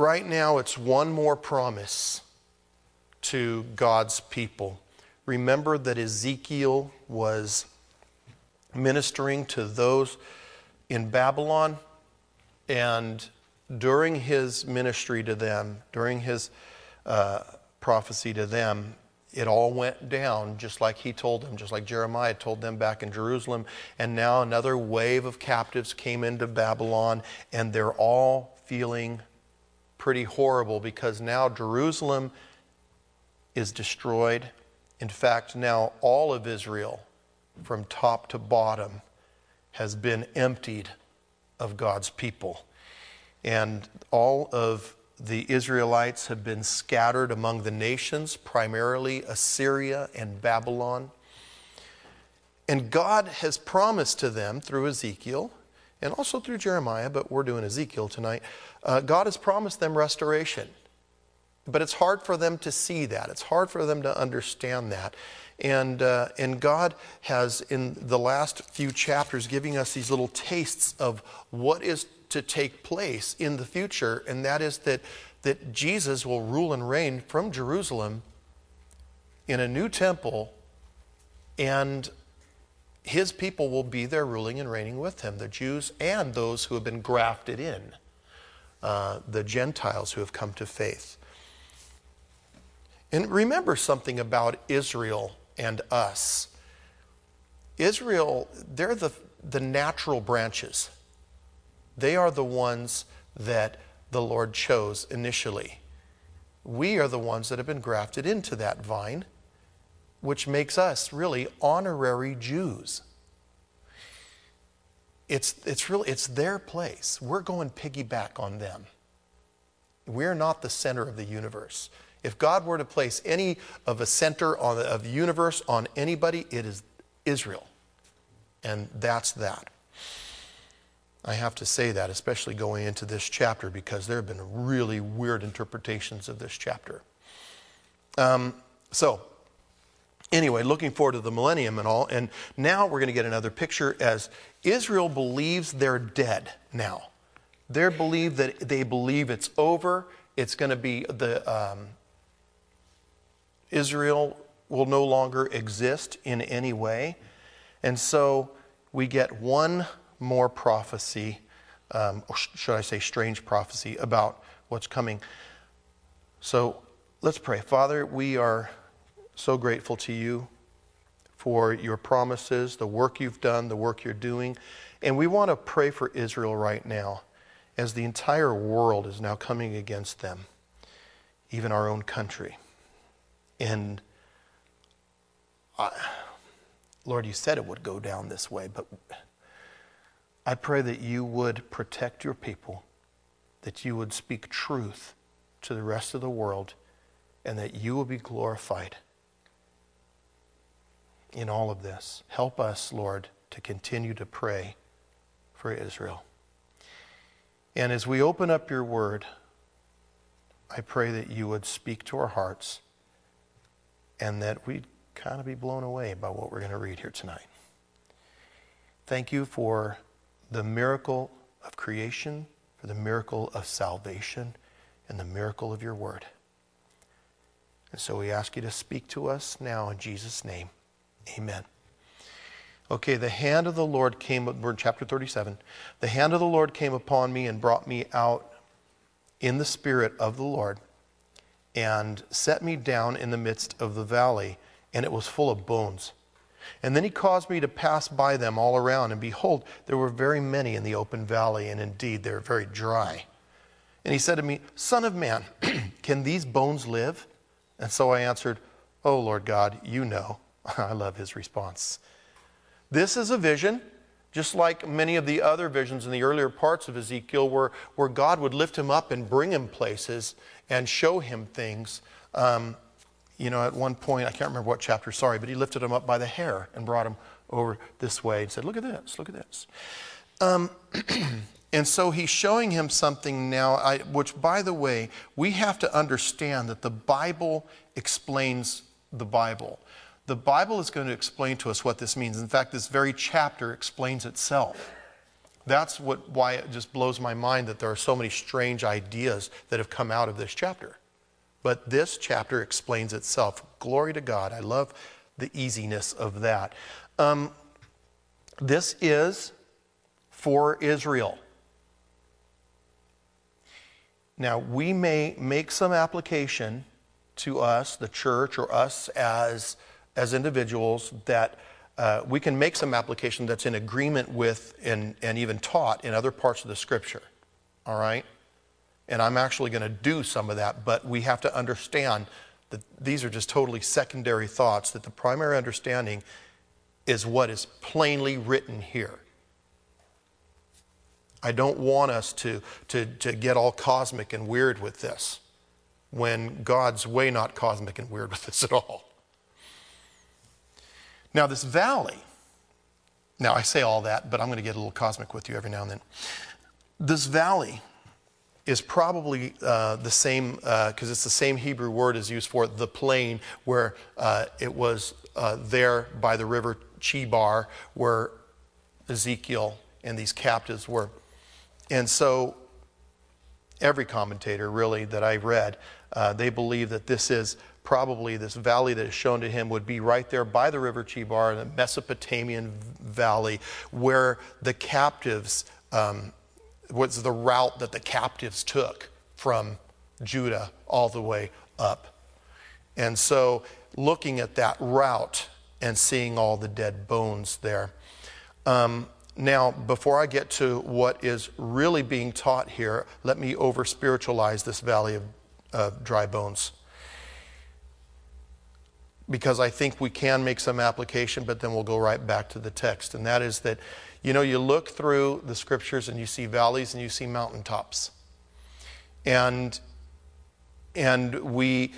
right now it's one more promise to God's people. Remember that Ezekiel was ministering to those in Babylon, and during his ministry to them, during his prophecy to them, it all went down just like he told them, just like Jeremiah told them back in Jerusalem. And now another wave of captives came into Babylon, and they're all feeling pretty horrible because now Jerusalem is destroyed. In fact, now all of Israel, from top to bottom, has been emptied of God's people. And all of the Israelites have been scattered among the nations, primarily Assyria and Babylon. And God has promised to them through Ezekiel, and also through Jeremiah, but we're doing Ezekiel tonight. God has promised them restoration. But it's hard for them to see that. It's hard for them to understand that. And God has, in the last few chapters, giving us these little tastes of what is to take place in the future, and that is that Jesus will rule and reign from Jerusalem in a new temple, and his people will be there ruling and reigning with him, the Jews and those who have been grafted in, the Gentiles who have come to faith. And remember something about Israel and us. Israel, they're the natural branches. They are the ones that the Lord chose initially. We are the ones that have been grafted into that vine, which makes us really honorary Jews. It's their place. We're going piggyback on them. We're not the center of the universe. If God were to place any of a center of the universe on anybody, it is Israel. And that's that. I have to say that, especially going into this chapter, because there have been really weird interpretations of this chapter. So, anyway, looking forward to the millennium and all, and now we're going to get another picture as Israel believes they're dead now. They believe it's over. It's going to be Israel will no longer exist in any way. And so we get one more prophecy, or should I say strange prophecy, about what's coming. So let's pray. Father, we are so grateful to you for your promises, the work you've done, the work you're doing. And we want to pray for Israel right now, as the entire world is now coming against them, even our own country. And Lord, you said it would go down this way, but I pray that you would protect your people, that you would speak truth to the rest of the world, and that you will be glorified in all of this. Help us, Lord, to continue to pray for Israel. And as we open up your word, I pray that you would speak to our hearts, and that we'd kind of be blown away by what we're going to read here tonight. Thank you for the miracle of creation, for the miracle of salvation, and the miracle of your word. And so we ask you to speak to us now in Jesus' name. Amen. Okay, the hand of the Lord came, we're in chapter 37. The hand of the Lord came upon me and brought me out in the spirit of the Lord, and set me down in the midst of the valley, and it was full of bones. And then he caused me to pass by them all around, and behold, there were very many in the open valley, and indeed they were very dry. And he said to me, Son of man, can these bones live? And so I answered, Oh Lord God, you know. I love his response. This is a vision, just like many of the other visions in the earlier parts of Ezekiel, where God would lift him up and bring him places and show him things. At one point, I can't remember what chapter, sorry, but he lifted him up by the hair and brought him over this way and said, look at this, look at this. And so he's showing him something now, which, by the way, we have to understand that the Bible explains the Bible. The Bible is going to explain to us what this means. In fact, this very chapter explains itself. That's why it just blows my mind that there are so many strange ideas that have come out of this chapter. But this chapter explains itself. Glory to God. I love the easiness of that. This is for Israel. Now, we may make some application to us, the church, or us as individuals, that we can make some application that's in agreement with and even taught in other parts of the Scripture. All right? And I'm actually going to do some of that, but we have to understand that these are just totally secondary thoughts, that the primary understanding is what is plainly written here. I don't want us to get all cosmic and weird with this, when God's way not cosmic and weird with this at all. Now this valley, now I say all that, but I'm going to get a little cosmic with you every now and then. This valley is probably the same, because it's the same Hebrew word as used for the plain, where it was there by the river Chebar, where Ezekiel and these captives were. And so every commentator really that I read, they believe that this is probably this valley that is shown to him would be right there by the river Chebar, the Mesopotamian valley, where the captives, was the route that the captives took from Judah all the way up. And so looking at that route and seeing all the dead bones there. Now, before I get to what is really being taught here, let me over-spiritualize this valley of dry bones. Because I think we can make some application, but then we'll go right back to the text. And that is that, you know, you look through the Scriptures and you see valleys and you see mountaintops. And we,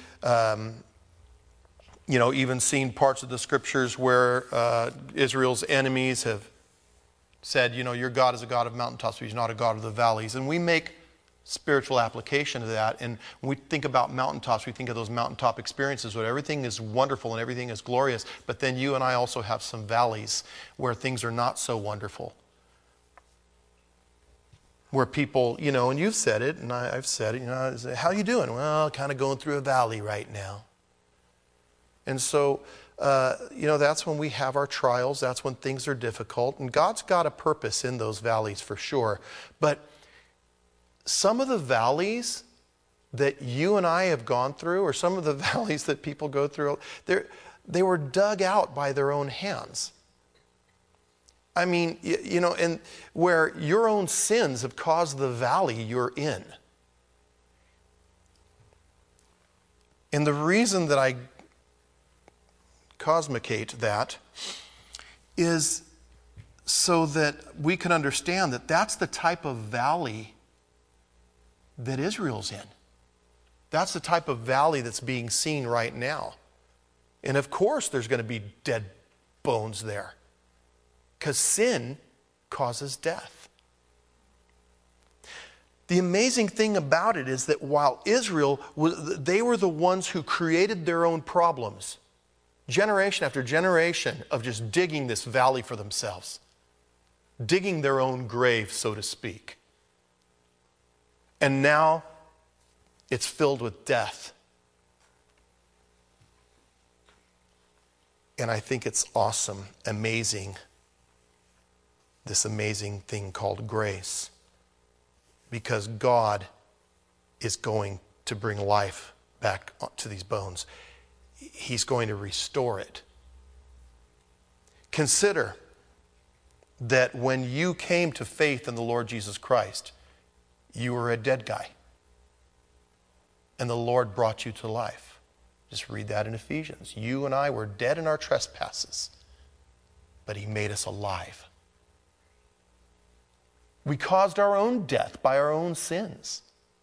you know, even seen parts of the Scriptures where Israel's enemies have said, you know, your God is a God of mountaintops, but he's not a God of the valleys. And we make spiritual application to that. And when we think about mountaintops, we think of those mountaintop experiences where everything is wonderful and everything is glorious. But then you and I also have some valleys where things are not so wonderful. Where people, you know, and you've said it, and I've said it, you know, how you doing? Well, kind of going through a valley right now. And so, you know, that's when we have our trials. That's when things are difficult. And God's got a purpose in those valleys for sure. But some of the valleys that you and I have gone through, or some of the valleys that people go through, they were dug out by their own hands. I mean, you know, and where your own sins have caused the valley you're in. And the reason that I cosmicate that is so that we can understand that that's the type of valley that Israel's in. That's the type of valley that's being seen right now. And of course there's going to be dead bones there, because sin causes death. The amazing thing about it is that while Israel, they were the ones who created their own problems, generation after generation of just digging this valley for themselves, digging their own grave, so to speak. And now it's filled with death. And I think it's awesome, amazing, this amazing thing called grace. Because God is going to bring life back to these bones. He's going to restore it. Consider that when you came to faith in the Lord Jesus Christ, you were a dead guy. And the Lord brought you to life. Just read that in Ephesians. You and I were dead in our trespasses, but he made us alive. We caused our own death by our own sins.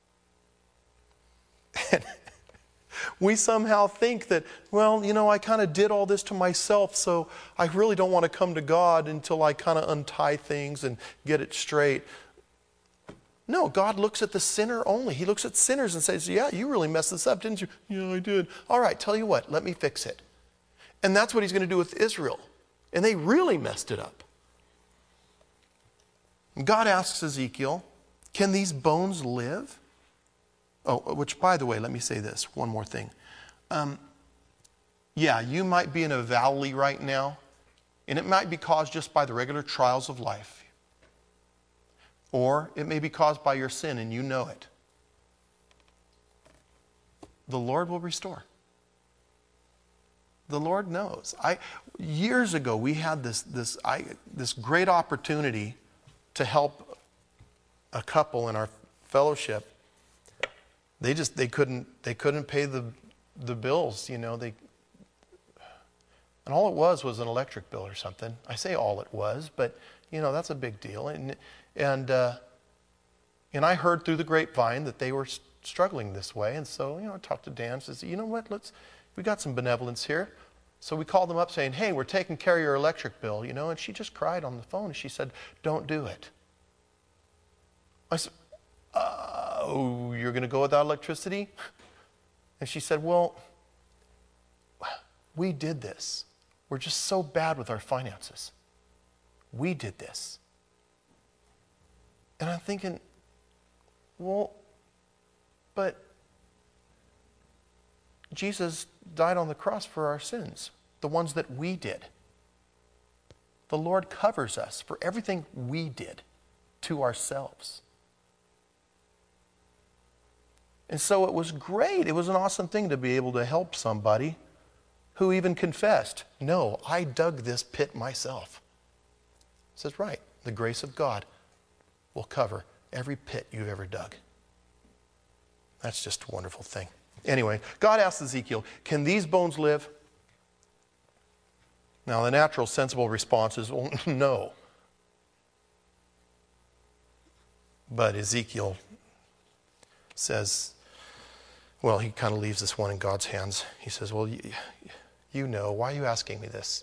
And we somehow think that, well, you know, I kind of did all this to myself, so I really don't want to come to God until I kind of untie things and get it straight. No, God looks at the sinner only. He looks at sinners and says, yeah, you really messed this up, didn't you? Yeah, I did. All right, tell you what, let me fix it. And that's what he's going to do with Israel. And they really messed it up. God asks Ezekiel, can these bones live? Oh, which, by the way, let me say this, one more thing. Yeah, you might be in a valley right now, and it might be caused just by the regular trials of life. Or it may be caused by your sin, and you know it. The Lord will restore. The Lord knows. Years ago, we had this great opportunity to help a couple in our fellowship. They couldn't pay the bills, you know. And all it was an electric bill or something. I say all it was, but you know that's a big deal. And I heard through the grapevine that they were struggling this way, and so I talked to Dan. Says, you know what? We got some benevolence here. So we called them up saying, hey, we're taking care of your electric bill, and she just cried on the phone. And she said, don't do it. I said, oh, you're going to go without electricity? And she said, well, we did this. We're just so bad with our finances. We did this. And I'm thinking, well, but Jesus died on the cross for our sins, the ones that we did. The Lord covers us for everything we did to ourselves. And so it was great. It was an awesome thing to be able to help somebody who even confessed, no, I dug this pit myself. He says, right, the grace of God will cover every pit you've ever dug. That's just a wonderful thing. Anyway, God asked Ezekiel, can these bones live? Now, the natural, sensible response is, well, no. But Ezekiel says, well, he kind of leaves this one in God's hands. He says, well, you know, why are you asking me this?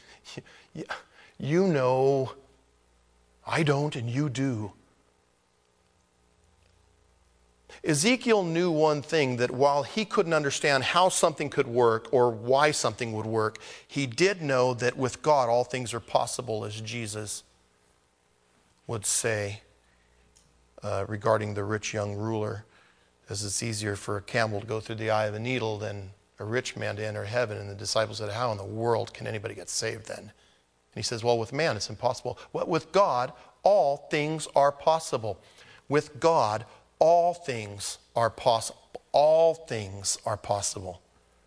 You know, I don't and you do. Ezekiel knew one thing, that while he couldn't understand how something could work or why something would work, he did know that with God all things are possible, as Jesus would say regarding the rich young ruler, as it's easier for a camel to go through the eye of a needle than a rich man to enter heaven. And the disciples said, how in the world can anybody get saved then? And he says, well, with man it's impossible. But with God, all things are possible. With God, all things are possible. All things are possible.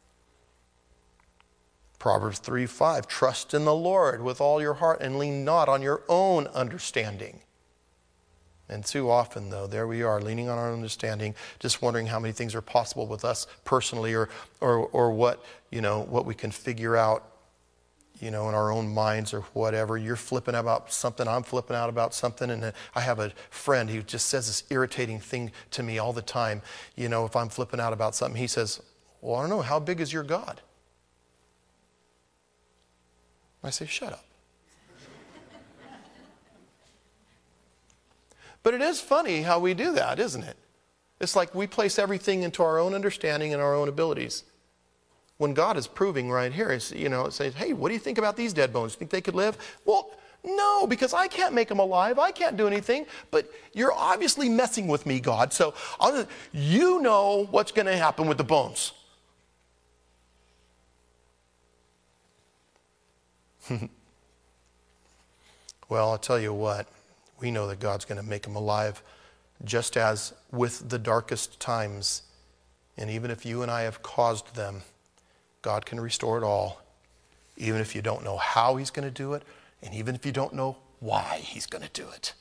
Proverbs 3:5, trust in the Lord with all your heart and lean not on your own understanding. And too often, though, there we are, leaning on our understanding, just wondering how many things are possible with us personally, or what, what we can figure out, in our own minds or whatever. You're flipping out about something, I'm flipping out about something, and I have a friend who just says this irritating thing to me all the time. If I'm flipping out about something, he says, well, I don't know, how big is your God? I say, shut up. But it is funny how we do that, isn't it? It's like we place everything into our own understanding and our own abilities. When God is proving right here, it says, hey, what do you think about these dead bones? Think they could live? Well, no, because I can't make them alive. I can't do anything. But you're obviously messing with me, God. So you know what's going to happen with the bones. Well, I'll tell you what. We know that God's going to make them alive, just as with the darkest times. And even if you and I have caused them, God can restore it all, even if you don't know how he's going to do it, and even if you don't know why he's going to do it.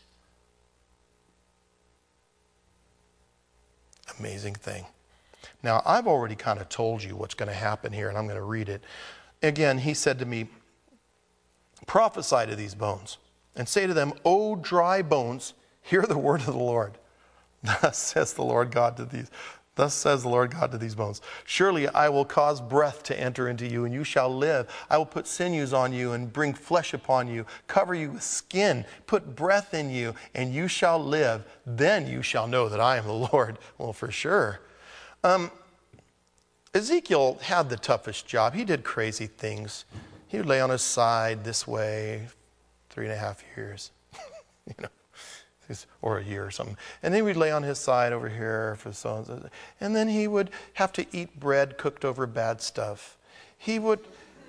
Amazing thing. Now, I've already kind of told you what's going to happen here, and I'm going to read it. Again, he said to me, prophesy to these bones, and say to them, O dry bones, hear the word of the Lord. Thus says the Lord God to these bones. Surely I will cause breath to enter into you, and you shall live. I will put sinews on you and bring flesh upon you, cover you with skin, put breath in you, and you shall live. Then you shall know that I am the Lord. Well, for sure. Ezekiel had the toughest job. He did crazy things. He would lay on his side this way 3.5 years. or a year or something. And then we'd lay on his side over here for so and then he would have to eat bread cooked over bad stuff. He would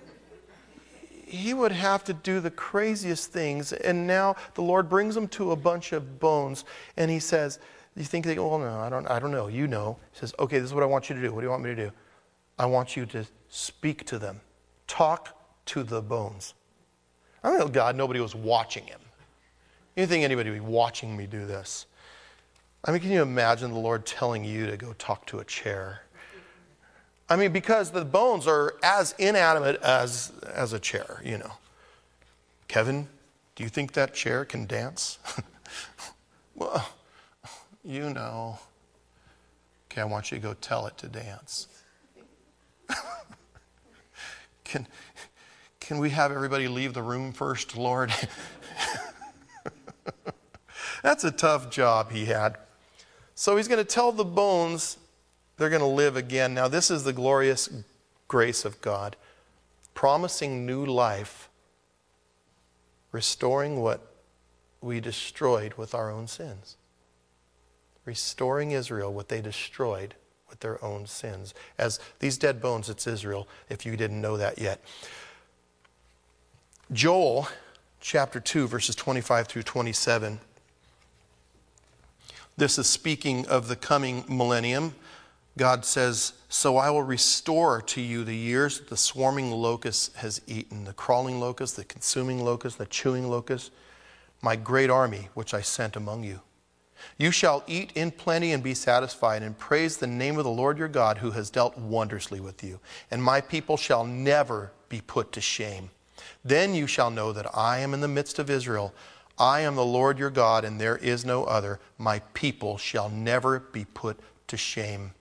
have to do the craziest things, and now the Lord brings him to a bunch of bones, and he says, you think they go, well, no, I don't know. You know. He says, okay, this is what I want you to do. What do you want me to do? I want you to speak to them. Talk to the bones. I don't know, God, nobody was watching him. You think anybody would be watching me do this? I mean, can you imagine the Lord telling you to go talk to a chair? I mean, because the bones are as inanimate as a chair, you know. Kevin, do you think that chair can dance? Well, you know. Okay, I want you to go tell it to dance. Can we have everybody leave the room first, Lord? That's a tough job he had. So he's going to tell the bones they're going to live again. Now, this is the glorious grace of God, promising new life, restoring what we destroyed with our own sins. Restoring Israel what they destroyed with their own sins. As these dead bones, it's Israel, if you didn't know that yet. Joel chapter 2, verses 25 through 27. This is speaking of the coming millennium. God says, so I will restore to you the years that the swarming locust has eaten, the crawling locust, the consuming locust, the chewing locust, my great army which I sent among you. You shall eat in plenty and be satisfied, and praise the name of the Lord your God, who has dealt wondrously with you. And my people shall never be put to shame. Then you shall know that I am in the midst of Israel. I am the Lord your God, and there is no other. My people shall never be put to shame.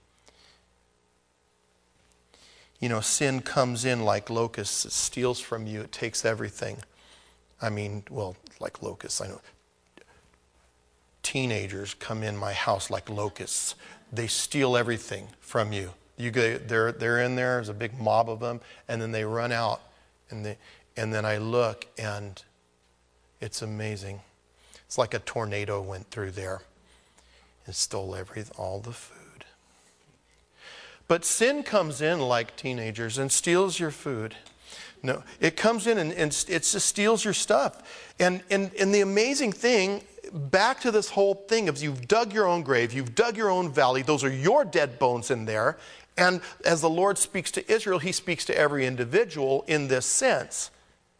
You know, sin comes in like locusts. It steals from you. It takes everything. I mean, well, like locusts, I know. Teenagers come in my house like locusts. They steal everything from you. They're in there. There's a big mob of them, and then they run out, and then I look, and it's amazing. It's like a tornado went through there and stole all the food. But sin comes in like teenagers and steals your food. No, it comes in and it just steals your stuff. And the amazing thing, back to this whole thing of you've dug your own grave, you've dug your own valley, those are your dead bones in there. And as the Lord speaks to Israel, he speaks to every individual in this sense.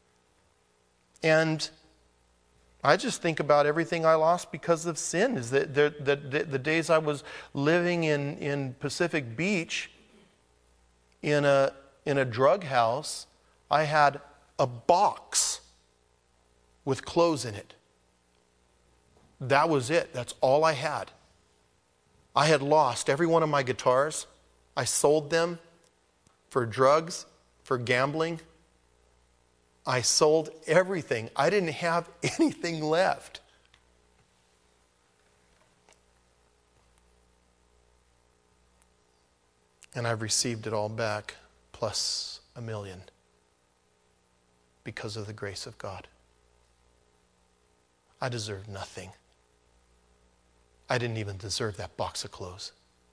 And I just think about everything I lost because of sin. Is that the days I was living in Pacific Beach in a drug house, I had a box with clothes in it. That was it. That's all I had. I had lost every one of my guitars. I sold them for drugs, for gambling. I sold everything. I didn't have anything left. And I've received it all back, plus $1 million, because of the grace of God. I deserve nothing. I didn't even deserve that box of clothes.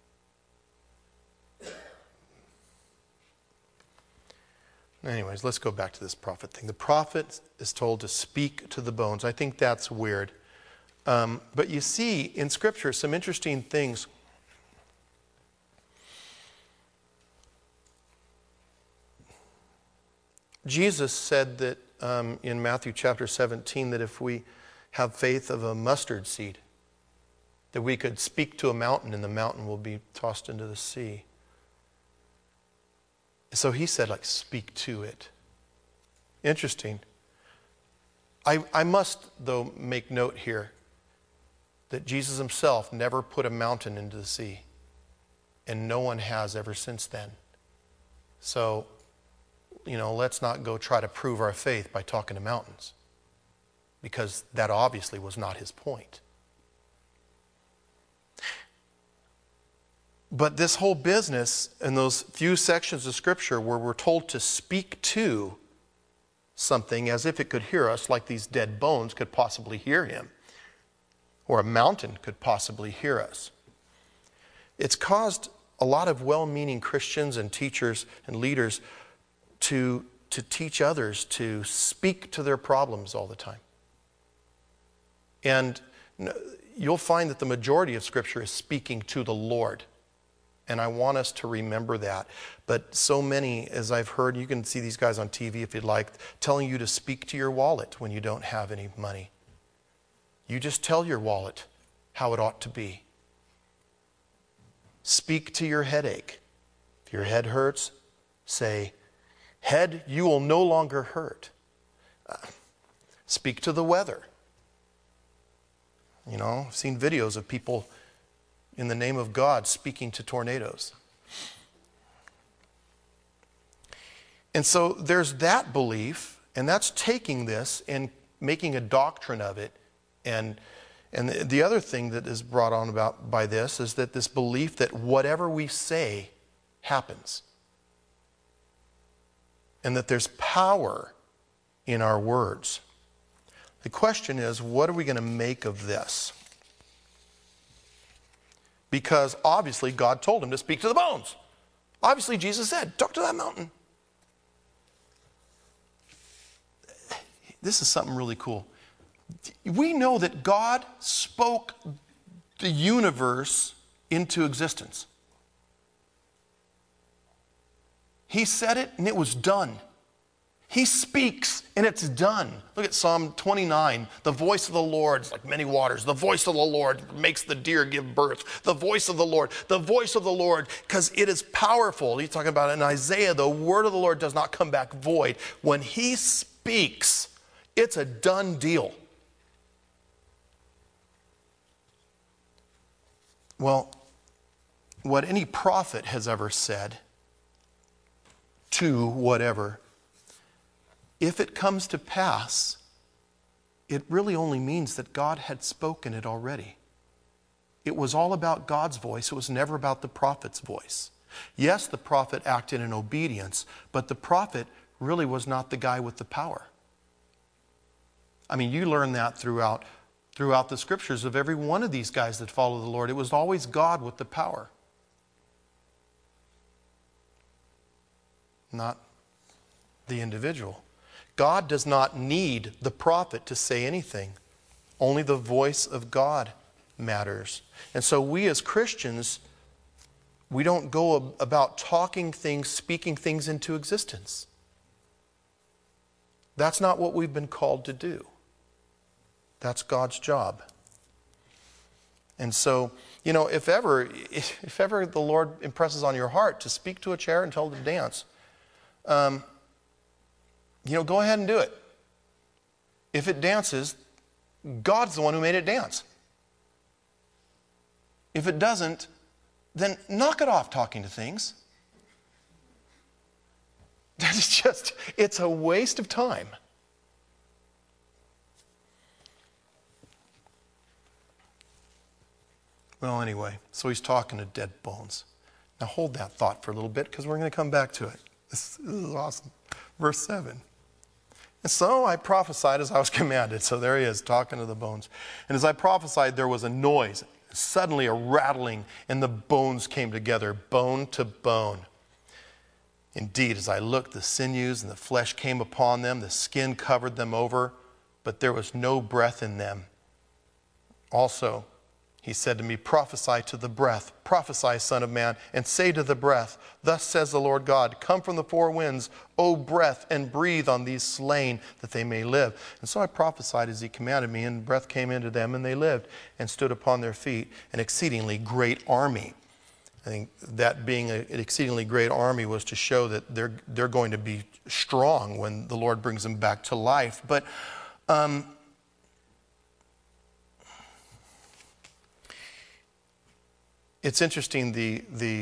Anyways, let's go back to this prophet thing. The prophet is told to speak to the bones. I think that's weird. But you see in Scripture some interesting things. Jesus said that in Matthew chapter 17 that if we have faith of a mustard seed, that we could speak to a mountain and the mountain will be tossed into the sea. So he said, like, speak to it. Interesting. I must, though, make note here that Jesus himself never put a mountain into the sea, and no one has ever since then. So, let's not go try to prove our faith by talking to mountains, because that obviously was not his point. But this whole business in those few sections of Scripture where we're told to speak to something as if it could hear us, like these dead bones could possibly hear him. or a mountain could possibly hear us. It's caused a lot of well-meaning Christians and teachers and leaders to teach others to speak to their problems all the time. And you'll find that the majority of Scripture is speaking to the Lord. And I want us to remember that. But so many, as I've heard, you can see these guys on TV if you'd like, telling you to speak to your wallet when you don't have any money. You just tell your wallet how it ought to be. Speak to your headache. If your head hurts, say, "Head, you will no longer hurt." Speak to the weather. You know, I've seen videos of people in the name of God speaking to tornadoes. And so there's that belief, and that's taking this and making a doctrine of it. And the other thing that is brought on about by this is that this belief that whatever we say happens. And that there's power in our words. The question is, what are we going to make of this? Because obviously God told him to speak to the bones. Obviously Jesus said, talk to that mountain. This is something really cool. We know that God spoke the universe into existence. He said it and it was done. He speaks and it's done. Look at Psalm 29. The voice of the Lord is like many waters. The voice of the Lord makes the deer give birth. The voice of the Lord, because it is powerful. He's talking about in Isaiah, the word of the Lord does not come back void. When he speaks, it's a done deal. Well, what any prophet has ever said to whatever, if it comes to pass, it really only means that God had spoken it already. It was all about God's voice. It was never about the prophet's voice. Yes, the prophet acted in obedience, but the prophet really was not the guy with the power. I mean, you learn that throughout the scriptures of every one of these guys that follow the Lord. It was always God with the power, not the individual. God does not need the prophet to say anything. Only the voice of God matters. And so we as Christians, we don't go about talking things, speaking things into existence. That's not what we've been called to do. That's God's job. And so, you know, if ever the Lord impresses on your heart to speak to a chair and tell it to dance, go ahead and do it. If it dances, God's the one who made it dance. If it doesn't, then knock it off talking to things. It's a waste of time. Well, anyway, so he's talking to dead bones. Now hold that thought for a little bit because we're going to come back to it. This is awesome. Verse 7. And so I prophesied as I was commanded. So there he is, talking to the bones. And as I prophesied, there was a noise, suddenly a rattling, and the bones came together, bone to bone. Indeed, as I looked, the sinews and the flesh came upon them, the skin covered them over, but there was no breath in them. Also, he said to me, prophesy to the breath, prophesy, Son of Man, and say to the breath, thus says the Lord God, come from the four winds, O breath, and breathe on these slain, that they may live. And so I prophesied as he commanded me, and breath came into them, and they lived, and stood upon their feet, an exceedingly great army. I think that being an exceedingly great army was to show that they're going to be strong when the Lord brings them back to life. But it's interesting,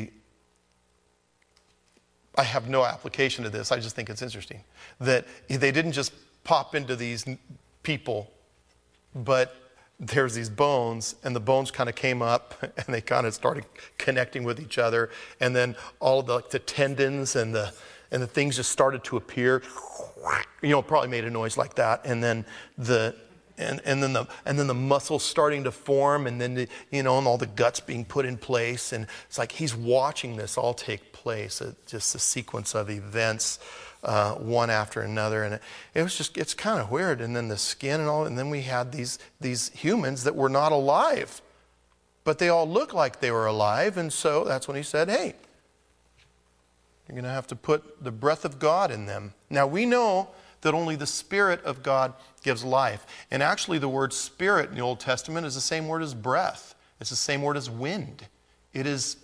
I have no application to this, I just think it's interesting, that they didn't just pop into these people, but there's these bones, and the bones kind of came up, and they kind of started connecting with each other, and then all of the tendons and the things just started to appear, probably made a noise like that, and then and then the muscles starting to form, and then and all the guts being put in place, and it's like he's watching this all take place. Just a sequence of events, one after another, and it's kind of weird. And then the skin and all, and then we had these humans that were not alive, but they all looked like they were alive, and so that's when he said, "Hey, you're going to have to put the breath of God in them." Now we know that only the Spirit of God gives life. And actually the word spirit in the Old Testament is the same word as breath. It's the same word as wind. It is.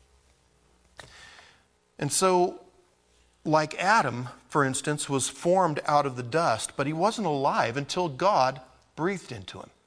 And so, like Adam, for instance, was formed out of the dust, but he wasn't alive until God breathed into him.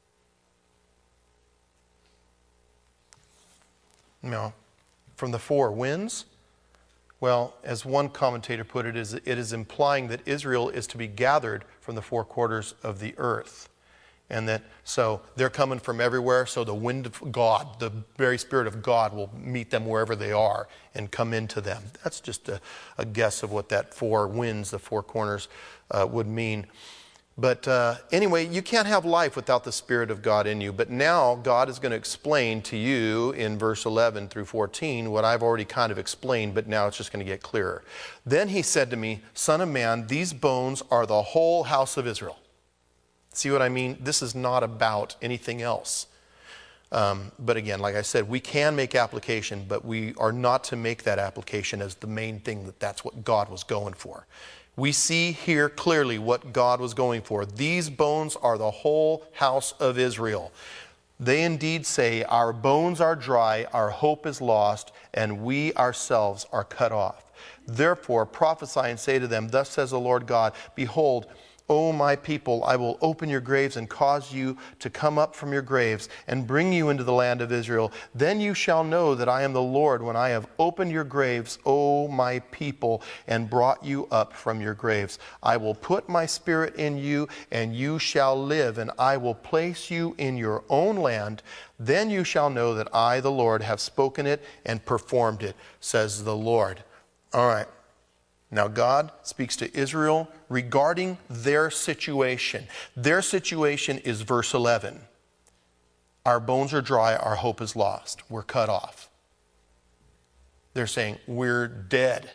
Now, from the four winds, well, as one commentator put it, it is implying that Israel is to be gathered from the four quarters of the earth. And that, so they're coming from everywhere, so the wind of God, the very Spirit of God will meet them wherever they are and come into them. That's just a guess of what that four winds, the four corners, would mean. But anyway, you can't have life without the Spirit of God in you. But now God is going to explain to you in verse 11 through 14 what I've already kind of explained, but now it's just going to get clearer. Then he said to me, "Son of man, these bones are the whole house of Israel." See what I mean? This is not about anything else. But again, like I said, we can make application, but we are not to make that application as the main thing, that's what God was going for. We see here clearly what God was going for. These bones are the whole house of Israel. They indeed say, "Our bones are dry, our hope is lost, and we ourselves are cut off. Therefore prophesy and say to them, Thus says the Lord God, Behold, O my people, I will open your graves and cause you to come up from your graves and bring you into the land of Israel. Then you shall know that I am the Lord when I have opened your graves, O my people, and brought you up from your graves. I will put my spirit in you, and you shall live, and I will place you in your own land. Then you shall know that I, the Lord, have spoken it and performed it, says the Lord." All right. Now God speaks to Israel regarding their situation. Their situation is verse 11. Our bones are dry, our hope is lost. We're cut off. They're saying, we're dead.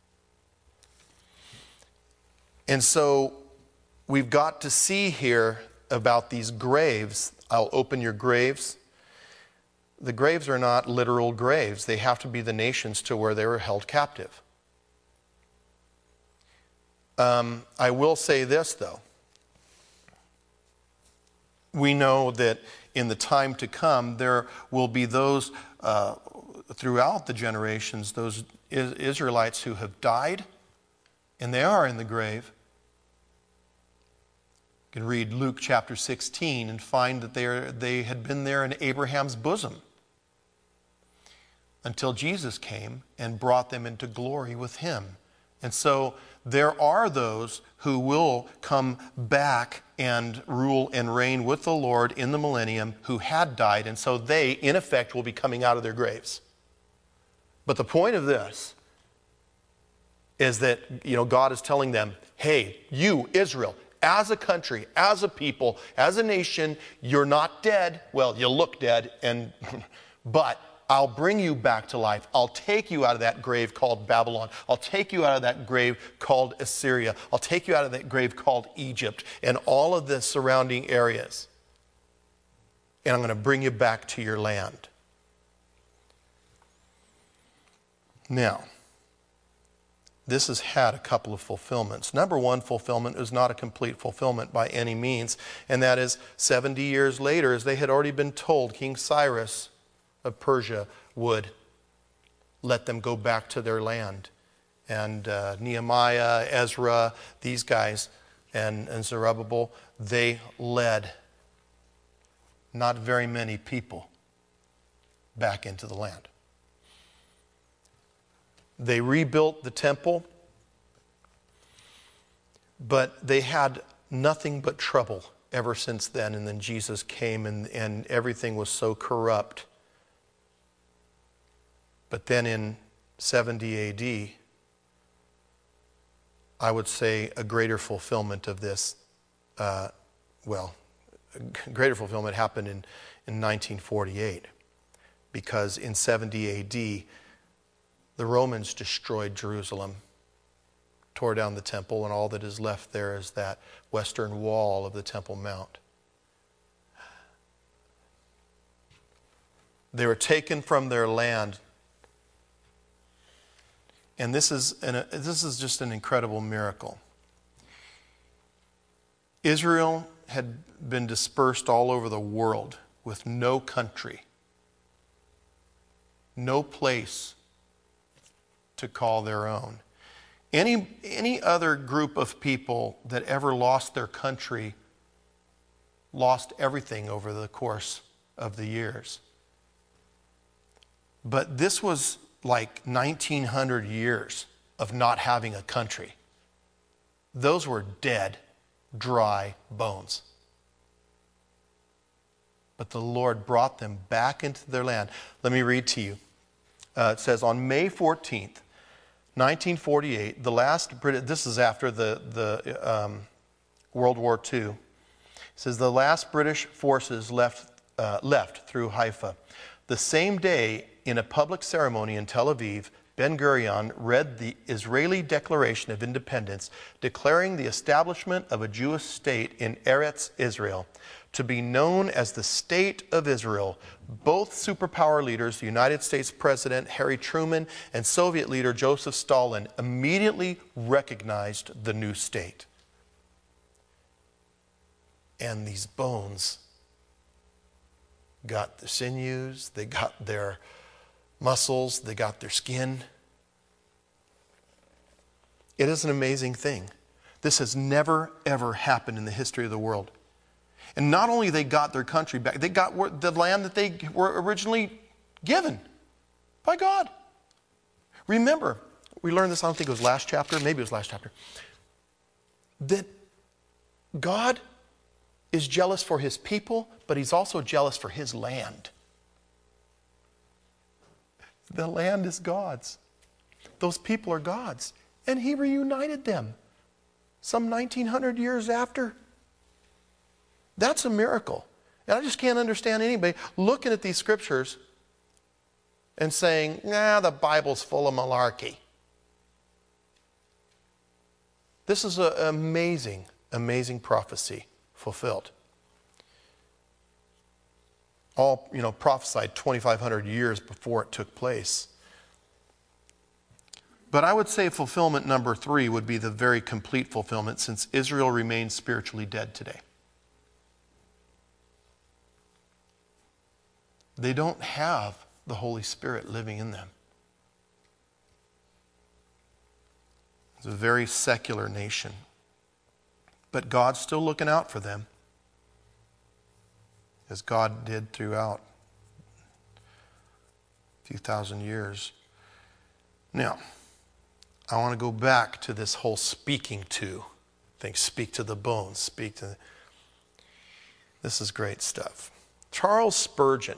And so we've got to see here about these graves. I'll open your graves. The graves are not literal graves. They have to be the nations to where they were held captive. I will say this, though. We know that in the time to come, there will be those throughout the generations, those Israelites who have died, and they are in the grave. You can read Luke chapter 16 and find that they had been there in Abraham's bosom until Jesus came and brought them into glory with him. And so there are those who will come back and rule and reign with the Lord in the millennium who had died, and so they, in effect, will be coming out of their graves. But the point of this is that, God is telling them, hey, you, Israel, as a country, as a people, as a nation, you're not dead. Well, you look dead, but I'll bring you back to life. I'll take you out of that grave called Babylon. I'll take you out of that grave called Assyria. I'll take you out of that grave called Egypt and all of the surrounding areas. And I'm going to bring you back to your land. Now, this has had a couple of fulfillments. Number one fulfillment is not a complete fulfillment by any means, and that is 70 years later, as they had already been told, King Cyrus of Persia would let them go back to their land. And Nehemiah, Ezra, these guys, and Zerubbabel, they led not very many people back into the land. They rebuilt the temple, but they had nothing but trouble ever since then. And then Jesus came and everything was so corrupt. But then in 70 AD, I would say a greater fulfillment of this well, greater fulfillment happened in 1948, because in 70 AD, the Romans destroyed Jerusalem, tore down the temple, and all that is left there is that western wall of the Temple Mount. They were taken from their land. And this is just an incredible miracle. Israel had been dispersed all over the world with no country, no place to call their own. Any other group of people that ever lost their country lost everything over the course of the years. But this was like 1900 years of not having a country. Those were dead, dry bones. But the Lord brought them back into their land. Let me read to you. It says, on May 14th, 1948, the last British, this is after the World War II. It says the last British forces left through Haifa. The same day, in a public ceremony in Tel Aviv, Ben-Gurion read the Israeli Declaration of Independence, declaring the establishment of a Jewish state in Eretz Israel, to be known as the State of Israel. Both superpower leaders, the United States President Harry Truman and Soviet leader Joseph Stalin, immediately recognized the new state. And these bones got the sinews, they got their muscles, they got their skin. It is an amazing thing. This has never, ever happened in the history of the world. And not only they got their country back, they got the land that they were originally given by God. Remember, we learned this, I don't think it was last chapter, maybe it was last chapter, that God is jealous for his people, but he's also jealous for his land. The land is God's. Those people are God's. And he reunited them some 1900 years after. That's a miracle. And I just can't understand anybody looking at these scriptures and saying, nah, the Bible's full of malarkey. This is an amazing, amazing prophecy fulfilled. All, prophesied 2,500 years before it took place. But I would say fulfillment number 3 would be the very complete fulfillment, since Israel remains spiritually dead today. They don't have the Holy Spirit living in them. It's a very secular nation. But God's still looking out for them, as God did throughout a few thousand years. Now, I want to go back to this whole speaking to thing. Speak to the bones. This is great stuff. Charles Spurgeon,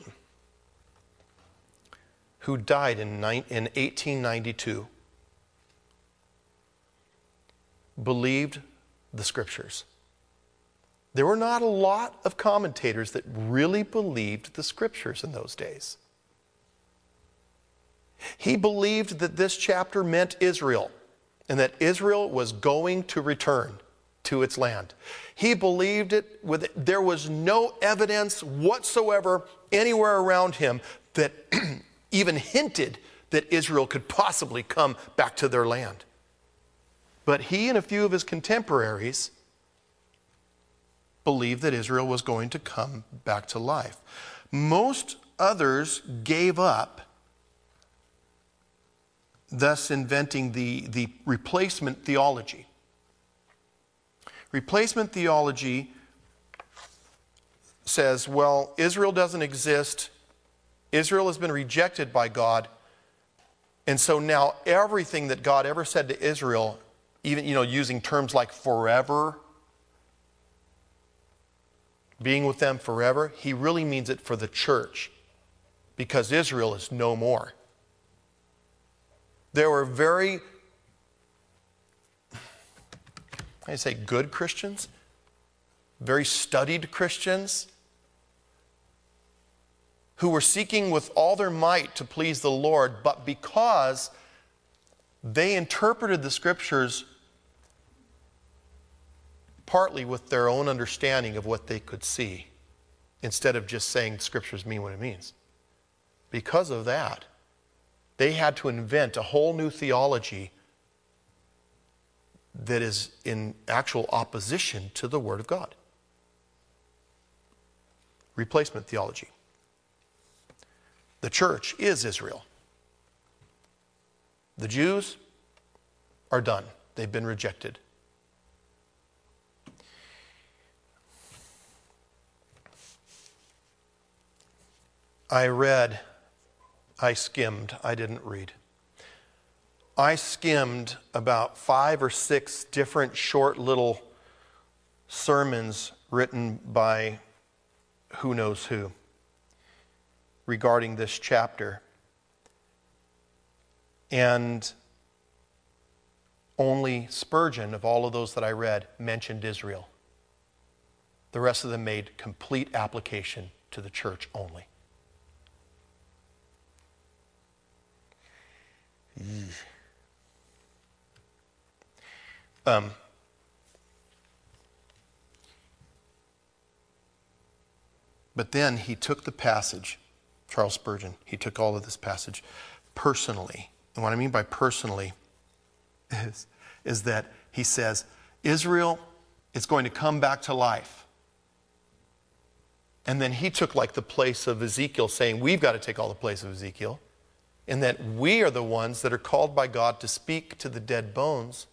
who died in 1892, believed the scriptures. There were not a lot of commentators that really believed the scriptures in those days. He believed that this chapter meant Israel, and that Israel was going to return to its land. He believed it there was no evidence whatsoever anywhere around him that even hinted that Israel could possibly come back to their land. But he and a few of his contemporaries believed that Israel was going to come back to life. Most others gave up, thus inventing the replacement theology. Replacement theology says, well, Israel doesn't exist. Israel has been rejected by God. And so now everything that God ever said to Israel, even, using terms like forever, being with them forever, he really means it for the church, because Israel is no more. There were very, I say good Christians, very studied Christians who were seeking with all their might to please the Lord, but because they interpreted the Scriptures partly with their own understanding of what they could see, instead of just saying the Scriptures mean what it means. Because of that, they had to invent a whole new theology that is in actual opposition to the Word of God. Replacement theology. The church is Israel. The Jews are done. They've been rejected. I skimmed, I didn't read. I skimmed about 5 or 6 different short little sermons written by who knows who regarding this chapter. And only Spurgeon, of all of those that I read, mentioned Israel. The rest of them made complete application to the church only. But then he took the passage, Charles Spurgeon, he took all of this passage personally. And what I mean by personally is that he says, Israel is going to come back to life. And then he took like the place of Ezekiel, saying, we've got to take all the place of Ezekiel. And that we are the ones that are called by God to speak to the dead bones.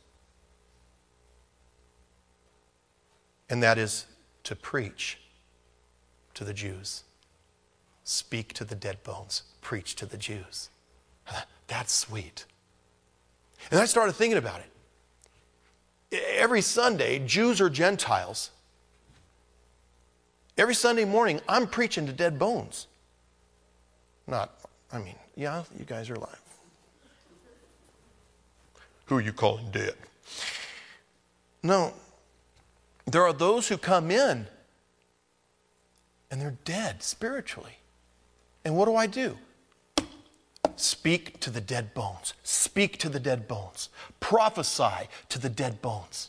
And that is to preach to the Jews. Speak to the dead bones. Preach to the Jews. That's sweet. And I started thinking about it. Every Sunday, Jews or Gentiles, every Sunday morning, I'm preaching to dead bones. Yeah, you guys are alive. Who are you calling dead? No. There are those who come in and they're dead spiritually. And what do? Speak to the dead bones. Speak to the dead bones. Prophesy to the dead bones.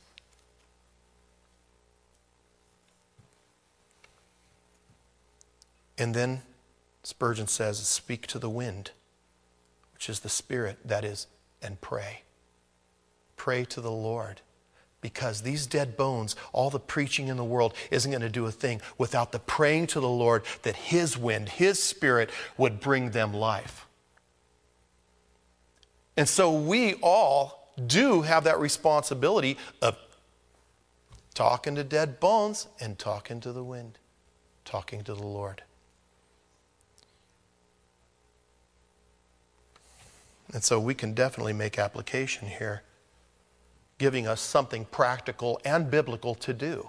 And then Spurgeon says, speak to the wind, which is the Spirit, that is, and pray. Pray to the Lord. Because these dead bones, all the preaching in the world isn't going to do a thing without the praying to the Lord that His wind, His Spirit would bring them life. And so we all do have that responsibility of talking to dead bones and talking to the wind, talking to the Lord. And so we can definitely make application here, giving us something practical and biblical to do.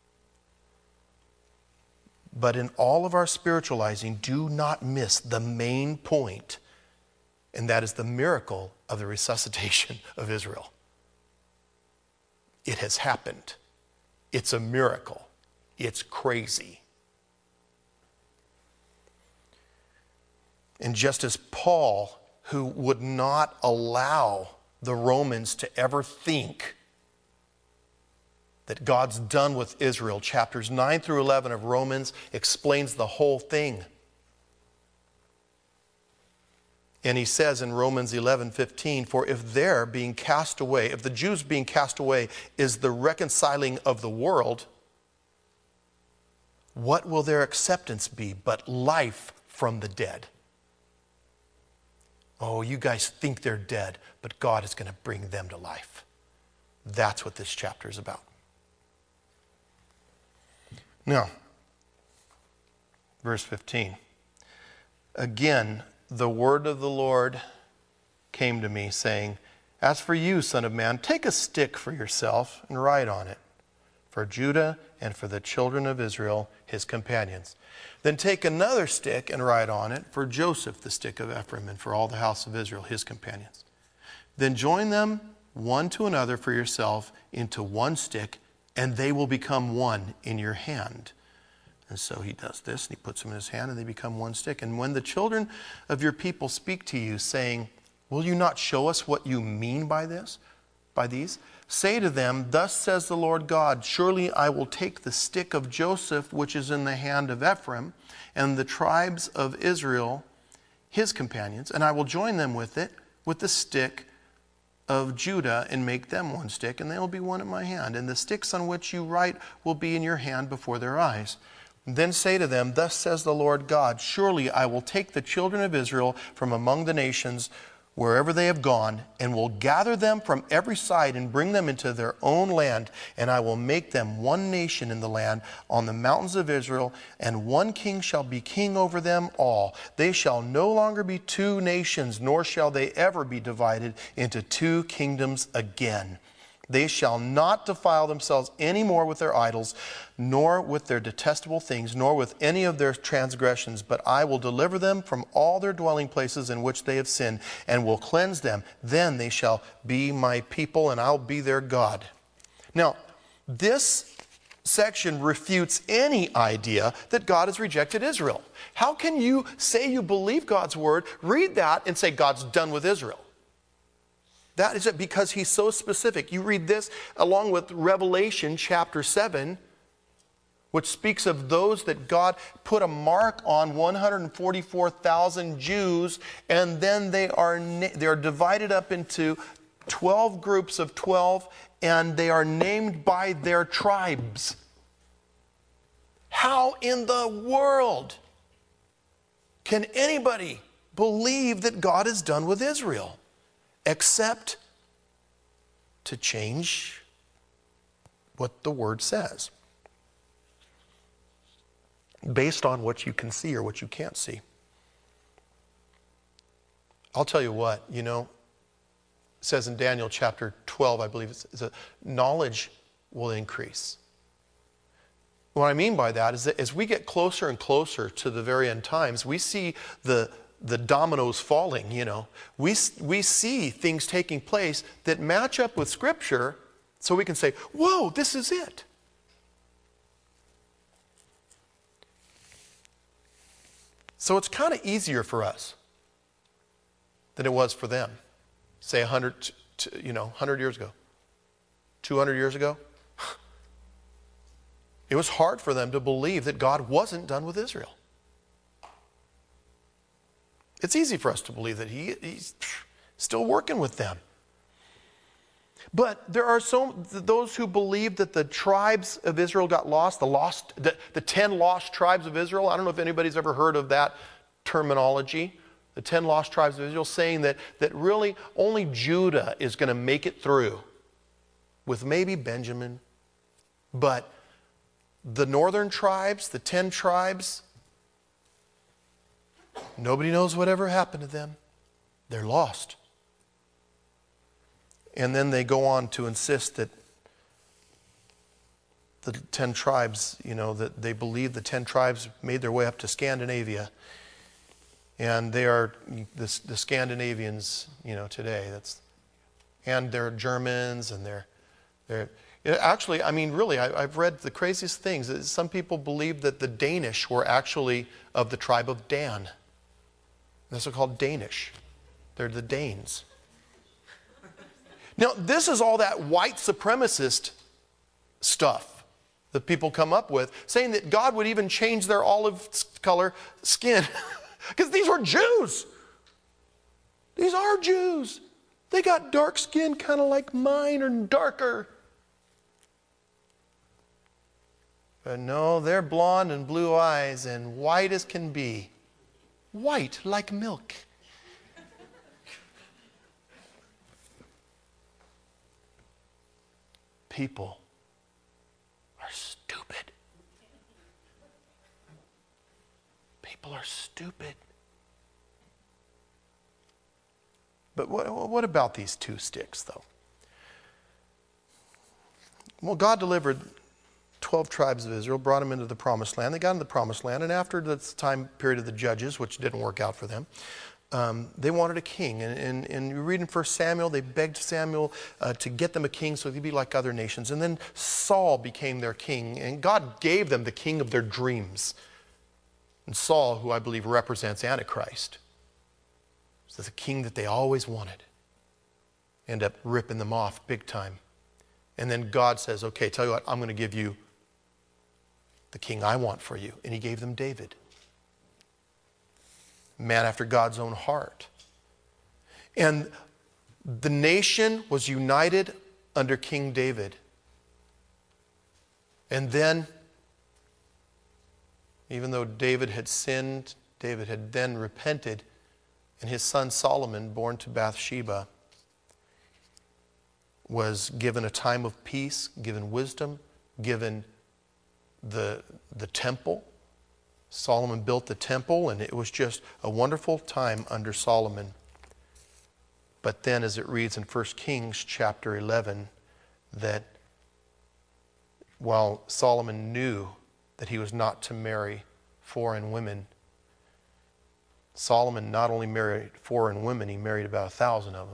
But in all of our spiritualizing, do not miss the main point, and that is the miracle of the resuscitation of Israel. It has happened. It's a miracle. It's crazy. And just as Paul, who would not allow the Romans to ever think that God's done with Israel. Chapters 9 through 11 of Romans explains the whole thing. And he says in Romans 11:15, for if their being cast away, if the Jews being cast away is the reconciling of the world, what will their acceptance be but life from the dead? Oh, you guys think they're dead, but God is going to bring them to life. That's what this chapter is about. Now, verse 15. Again, the word of the Lord came to me, saying, as for you, son of man, take a stick for yourself and write on it, for Judah and for the children of Israel, his companions. Then take another stick and write on it for Joseph, the stick of Ephraim, and for all the house of Israel, his companions. Then join them one to another for yourself into one stick and they will become one in your hand. And so he does this, and he puts them in his hand, and they become one stick. And when the children of your people speak to you, saying, will you not show us what you mean by this, by these? Say to them, thus says the Lord God, surely I will take the stick of Joseph, which is in the hand of Ephraim, and the tribes of Israel, his companions, and I will join them with it, with the stick of Judah, and make them one stick, and they will be one in my hand. And the sticks on which you write will be in your hand before their eyes. Then say to them, thus says the Lord God, surely I will take the children of Israel from among the nations wherever they have gone, and will gather them from every side and bring them into their own land. And I will make them one nation in the land on the mountains of Israel, and one king shall be king over them all. They shall no longer be two nations, nor shall they ever be divided into two kingdoms again. They shall not defile themselves any more with their idols, nor with their detestable things, nor with any of their transgressions, but I will deliver them from all their dwelling places in which they have sinned, and will cleanse them. Then they shall be my people, and I'll be their God. Now, this section refutes any idea that God has rejected Israel. How can you say you believe God's word, read that, and say God's done with Israel? That is it, because he's so specific. You read this along with Revelation chapter 7, which speaks of those that God put a mark on, 144,000 Jews, and then they are divided up into 12 groups of 12, and they are named by their tribes. How in the world can anybody believe that God is done with Israel? Except to change what the word says based on what you can see or what you can't see. I'll tell you what, it says in Daniel chapter 12, I believe it's knowledge will increase. What I mean by that is that as we get closer and closer to the very end times, we see the dominoes falling, We see things taking place that match up with Scripture, so we can say, whoa, this is it. So it's kind of easier for us than it was for them, say 100 years ago, 200 years ago. It was hard for them to believe that God wasn't done with Israel. It's easy for us to believe that he's still working with them. But there are those who believe that the tribes of Israel got lost, the 10 lost tribes of Israel. I don't know if anybody's ever heard of that terminology. The 10 lost tribes of Israel, saying that really only Judah is going to make it through, with maybe Benjamin. But the northern tribes, the 10 tribes, nobody knows whatever happened to them. They're lost. And then they go on to insist that the 10 tribes, that they believe the 10 tribes made their way up to Scandinavia. And they are the Scandinavians, today. And they're Germans, and they're actually, really, I've read the craziest things. Some people believe that the Danish were actually of the tribe of Dan. That's what called Danish. They're the Danes. Now, this is all that white supremacist stuff that people come up with, saying that God would even change their olive color skin. Because these were Jews. These are Jews. They got dark skin kind of like mine or darker. But no, they're blonde and blue eyes and white as can be. White like milk. People are stupid. People are stupid. But what about these two sticks, though? Well, God delivered 12 tribes of Israel, brought them into the promised land. They got into the promised land, and after the time period of the judges, which didn't work out for them, they wanted a king. And you read in 1 Samuel, they begged Samuel to get them a king so they'd be like other nations. And then Saul became their king, and God gave them the king of their dreams. And Saul, who I believe represents Antichrist, is the king that they always wanted. End up ripping them off big time. And then God says, okay, tell you what, I'm going to give you the king I want for you. And he gave them David. Man after God's own heart. And the nation was united under King David. And then, even though David had sinned, David had then repented, and his son Solomon, born to Bathsheba, was given a time of peace, given wisdom, given the temple. Solomon built the temple, and it was just a wonderful time under Solomon. But then, as it reads in 1 Kings chapter 11, that while Solomon knew that he was not to marry foreign women, Solomon not only married foreign women, he married about 1,000 of them.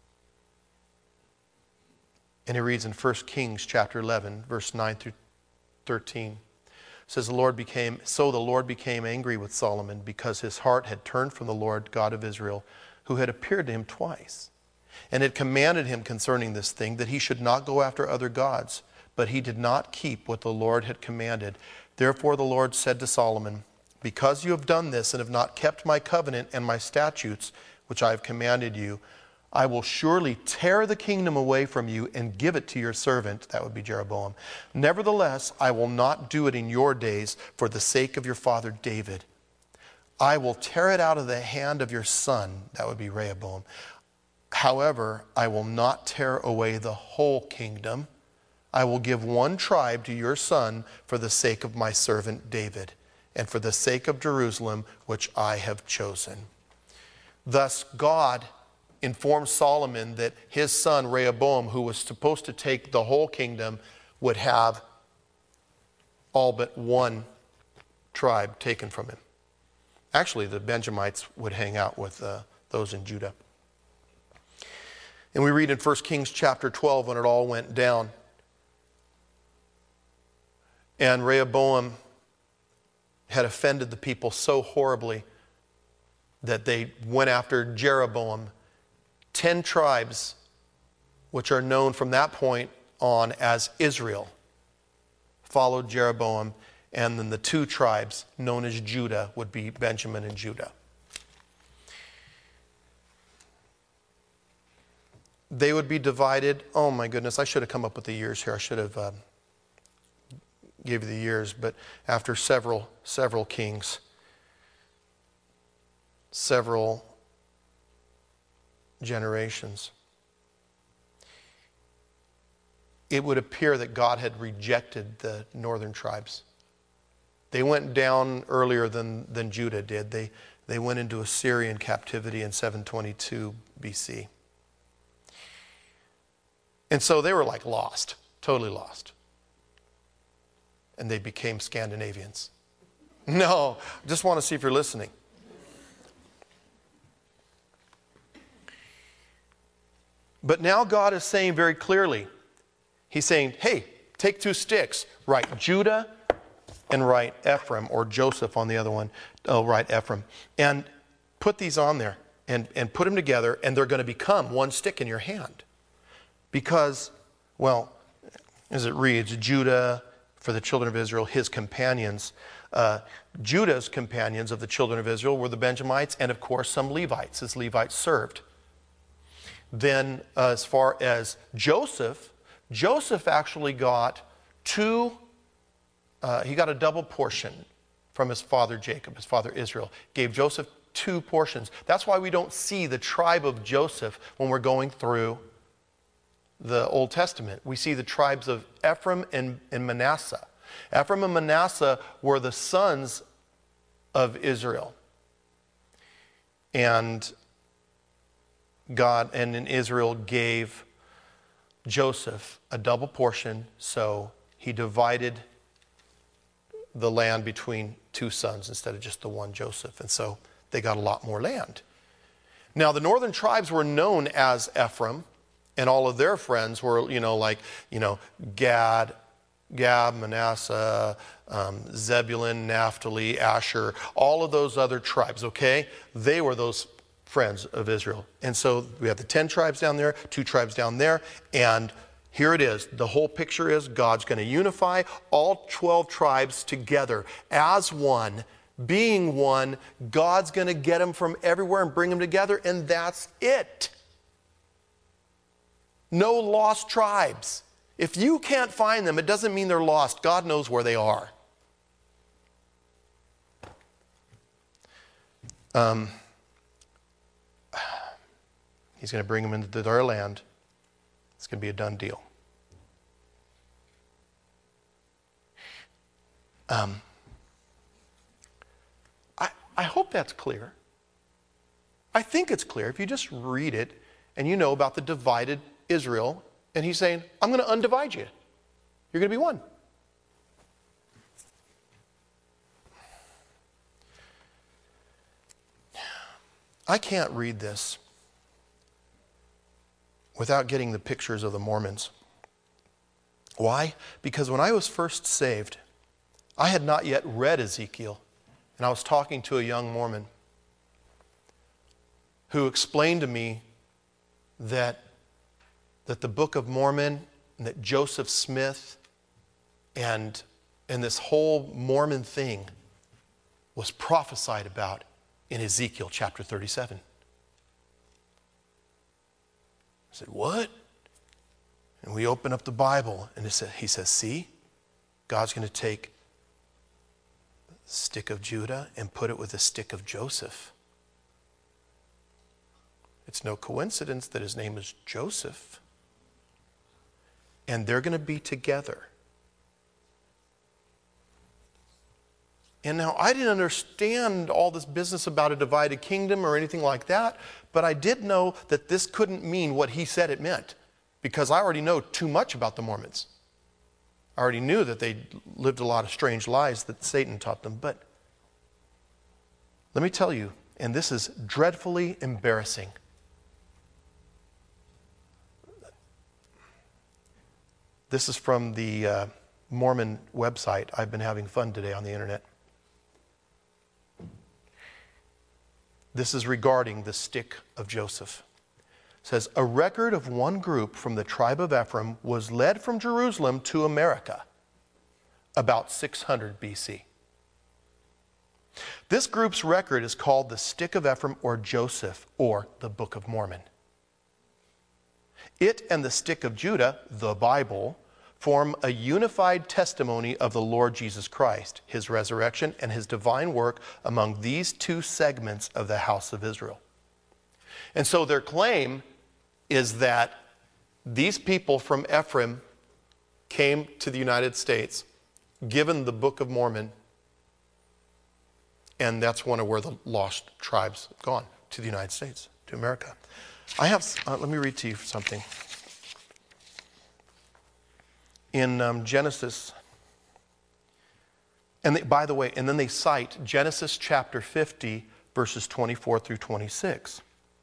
And he reads in 1 Kings chapter 11, verse 9 through 13. It says, the Lord became angry with Solomon because his heart had turned from the Lord God of Israel, who had appeared to him twice, and had commanded him concerning this thing, that he should not go after other gods. But he did not keep what the Lord had commanded. Therefore the Lord said to Solomon, because you have done this and have not kept my covenant and my statutes, which I have commanded you, I will surely tear the kingdom away from you and give it to your servant, that would be Jeroboam. Nevertheless, I will not do it in your days for the sake of your father David. I will tear it out of the hand of your son, that would be Rehoboam. However, I will not tear away the whole kingdom. I will give one tribe to your son for the sake of my servant David, and for the sake of Jerusalem, which I have chosen. Thus God informed Solomon that his son Rehoboam, who was supposed to take the whole kingdom, would have all but one tribe taken from him. Actually, the Benjamites would hang out with those in Judah. And we read in 1 Kings chapter 12 when it all went down. And Rehoboam had offended the people so horribly that they went after Jeroboam. 10 tribes, which are known from that point on as Israel, followed Jeroboam, and then the 2 tribes known as Judah would be Benjamin and Judah. They would be divided. Oh my goodness, I should have come up with the years here. I should have gave you the years, but after several kings, several generations, it would appear that God had rejected the northern tribes. They went down earlier than Judah did. They went into Assyrian captivity in 722 BC. And so they were like lost, totally lost. And they became Scandinavians. No, I just want to see if you're listening. But now God is saying very clearly, he's saying, hey, take 2 sticks, write Judah and write Ephraim, or Joseph on the other one. Oh, write Ephraim. And put these on there and put them together, and they're going to become one stick in your hand. Because, well, as it reads, Judah, for the children of Israel, his companions. Judah's companions of the children of Israel were the Benjamites, and of course some Levites, as Levites served. Then as far as Joseph actually got he got a double portion from his father Jacob, his father Israel. Gave Joseph 2 portions. That's why we don't see the tribe of Joseph when we're going through the Old Testament. We see the tribes of Ephraim and Manasseh. Ephraim and Manasseh were the sons of Israel. And God and in Israel gave Joseph a double portion, so he divided the land between 2 sons instead of just the one Joseph. And so they got a lot more land. Now, the northern tribes were known as Ephraim, and all of their friends were, Gad, Manasseh, Zebulun, Naphtali, Asher, all of those other tribes, okay? They were those friends of Israel. And so we have the 10 tribes down there, 2 tribes down there, and here it is. The whole picture is God's going to unify all 12 tribes together as one, being one. God's going to get them from everywhere and bring them together, and that's it. No lost tribes. If you can't find them, it doesn't mean they're lost. God knows where they are. He's going to bring them into their land. It's going to be a done deal. I hope that's clear. I think it's clear if you just read it and you know about the divided Israel, and he's saying, I'm going to undivide you. You're going to be one. I can't read this without getting the pictures of the Mormons. Why? Because when I was first saved, I had not yet read Ezekiel, and I was talking to a young Mormon who explained to me that the Book of Mormon, and that Joseph Smith and this whole Mormon thing was prophesied about in Ezekiel chapter 37. I said, what? And we open up the Bible, and he says, see, God's going to take the stick of Judah and put it with the stick of Joseph. It's no coincidence that his name is Joseph. And they're going to be together. And now, I didn't understand all this business about a divided kingdom or anything like that, but I did know that this couldn't mean what he said it meant, because I already know too much about the Mormons. I already knew that they lived a lot of strange lies that Satan taught them. But let me tell you, and this is dreadfully embarrassing. This is from the Mormon website. I've been having fun today on the internet. This is regarding the stick of Joseph. It says, a record of one group from the tribe of Ephraim was led from Jerusalem to America about 600 BC. This group's record is called the Stick of Ephraim, or Joseph, or the Book of Mormon. It and the Stick of Judah, the Bible, form a unified testimony of the Lord Jesus Christ, his resurrection, and his divine work among these two segments of the house of Israel. And so their claim is that these people from Ephraim came to the United States, given the Book of Mormon, and that's one of where the lost tribes have gone, to the United States, to America. Let me read to you something. In Genesis, and by the way, and then they cite Genesis chapter 50, verses 24 through 26.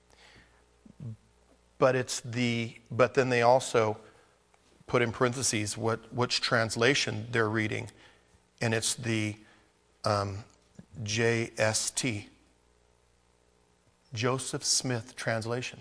But then they also put in parentheses which translation they're reading, and it's the JST, Joseph Smith translation.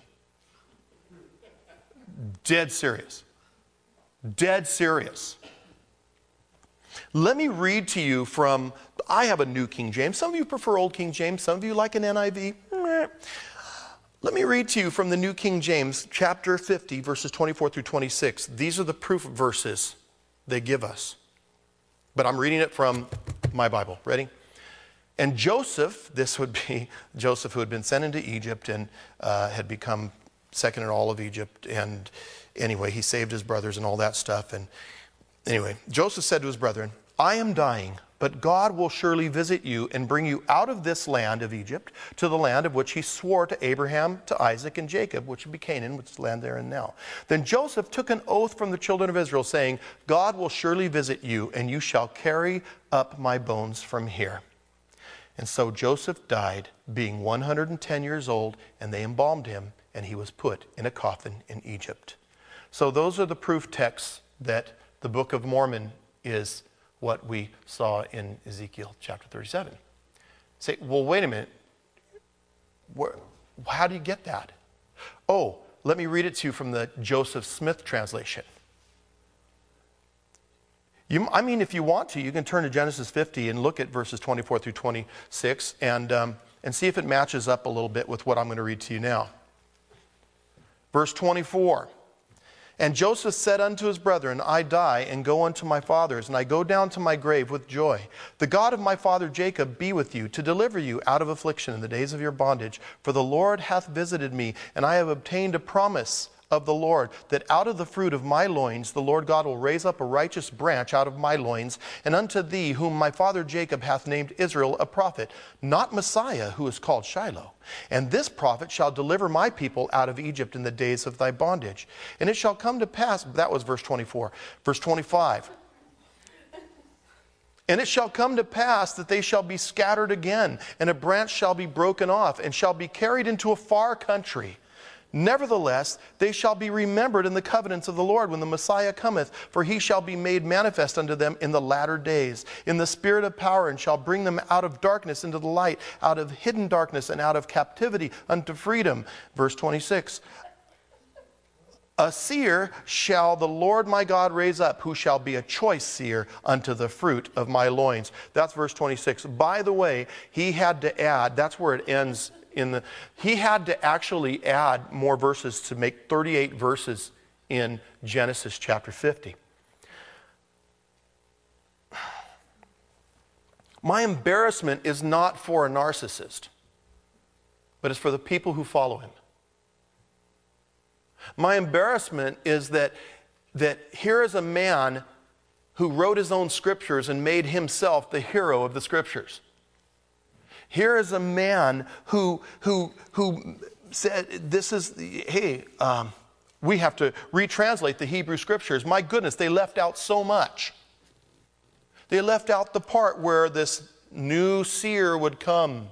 Dead serious. Dead serious. Let me read to you from, I have a New King James. Some of you prefer Old King James. Some of you like an NIV. Let me read to you from the New King James, chapter 50, verses 24 through 26. These are the proof verses they give us. But I'm reading it from my Bible. Ready? And Joseph, this would be Joseph who had been sent into Egypt and had become second in all of Egypt. And anyway, he saved his brothers and all that stuff. And anyway, Joseph said to his brethren, I am dying, but God will surely visit you and bring you out of this land of Egypt to the land of which he swore to Abraham, to Isaac, and Jacob, which would be Canaan, which is the land there and now. Then Joseph took an oath from the children of Israel, saying, God will surely visit you, and you shall carry up my bones from here. And so Joseph died, being 110 years old, and they embalmed him, and he was put in a coffin in Egypt. So those are the proof texts that the Book of Mormon is what we saw in Ezekiel chapter 37. Say, well, wait a minute. How do you get that? Oh, let me read it to you from the Joseph Smith translation. If you want to, you can turn to Genesis 50 and look at verses 24 through 26 and see if it matches up a little bit with what I'm going to read to you now. Verse 24. And Joseph said unto his brethren, I die and go unto my fathers, and I go down to my grave with joy. The God of my father Jacob be with you, to deliver you out of affliction in the days of your bondage. For the Lord hath visited me, and I have obtained a promise of the Lord, that out of the fruit of my loins the Lord God will raise up a righteous branch out of my loins, and unto thee whom my father Jacob hath named Israel a prophet, not Messiah, who is called Shiloh. And this prophet shall deliver my people out of Egypt in the days of thy bondage. And it shall come to pass, that was verse 24. Verse 25. And it shall come to pass that they shall be scattered again, and a branch shall be broken off, and shall be carried into a far country. Nevertheless, they shall be remembered in the covenants of the Lord when the Messiah cometh, for he shall be made manifest unto them in the latter days, in the spirit of power, and shall bring them out of darkness into the light, out of hidden darkness and out of captivity unto freedom. Verse 26. A seer shall the Lord my God raise up, who shall be a choice seer unto the fruit of my loins. That's verse 26. By the way, he had to add, that's where it ends. He had to actually add more verses to make 38 verses in Genesis chapter 50. My embarrassment is not for a narcissist, but it's for the people who follow him. My embarrassment is that here is a man who wrote his own scriptures and made himself the hero of the scriptures. Here is a man who said, we have to retranslate the Hebrew scriptures. My goodness, they left out so much. They left out the part where this new seer would come.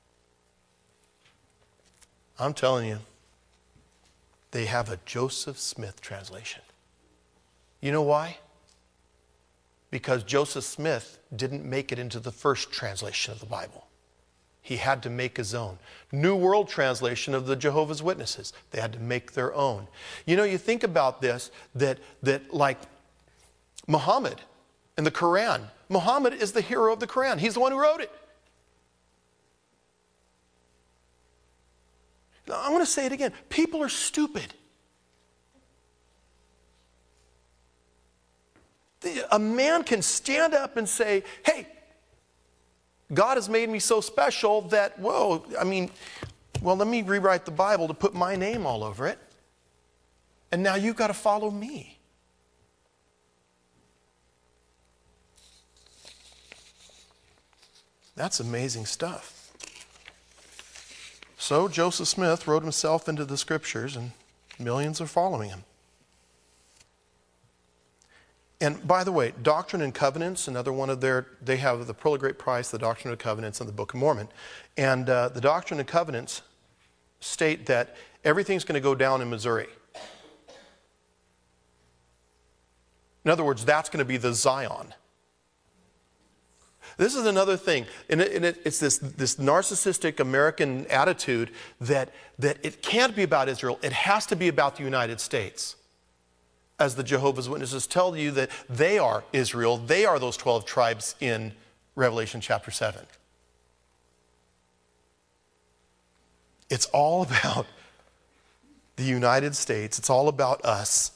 I'm telling you, they have a Joseph Smith translation. You know why? Because Joseph Smith didn't make it into the first translation of the Bible. He had to make his own. New World Translation of the Jehovah's Witnesses. They had to make their own. You know, you think about this, that like Muhammad and the Quran. Muhammad is the hero of the Quran. He's the one who wrote it. Now, I want to say it again. People are stupid. A man can stand up and say, hey, God has made me so special that, let me rewrite the Bible to put my name all over it. And now you've got to follow me. That's amazing stuff. So Joseph Smith wrote himself into the scriptures, and millions are following him. And by the way, Doctrine and Covenants, another one of they have the Pearl of Great Price, the Doctrine and Covenants, and the Book of Mormon. And the Doctrine and Covenants state that everything's going to go down in Missouri. In other words, that's going to be the Zion. This is another thing, and it's this narcissistic American attitude that it can't be about Israel, it has to be about the United States. As the Jehovah's Witnesses tell you that they are Israel, they are those 12 tribes in Revelation chapter 7. It's all about the United States, it's all about us.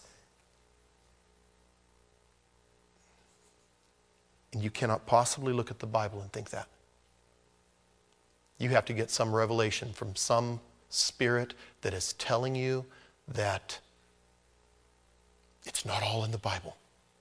And you cannot possibly look at the Bible and think that. You have to get some revelation from some spirit that is telling you that it's not all in the Bible.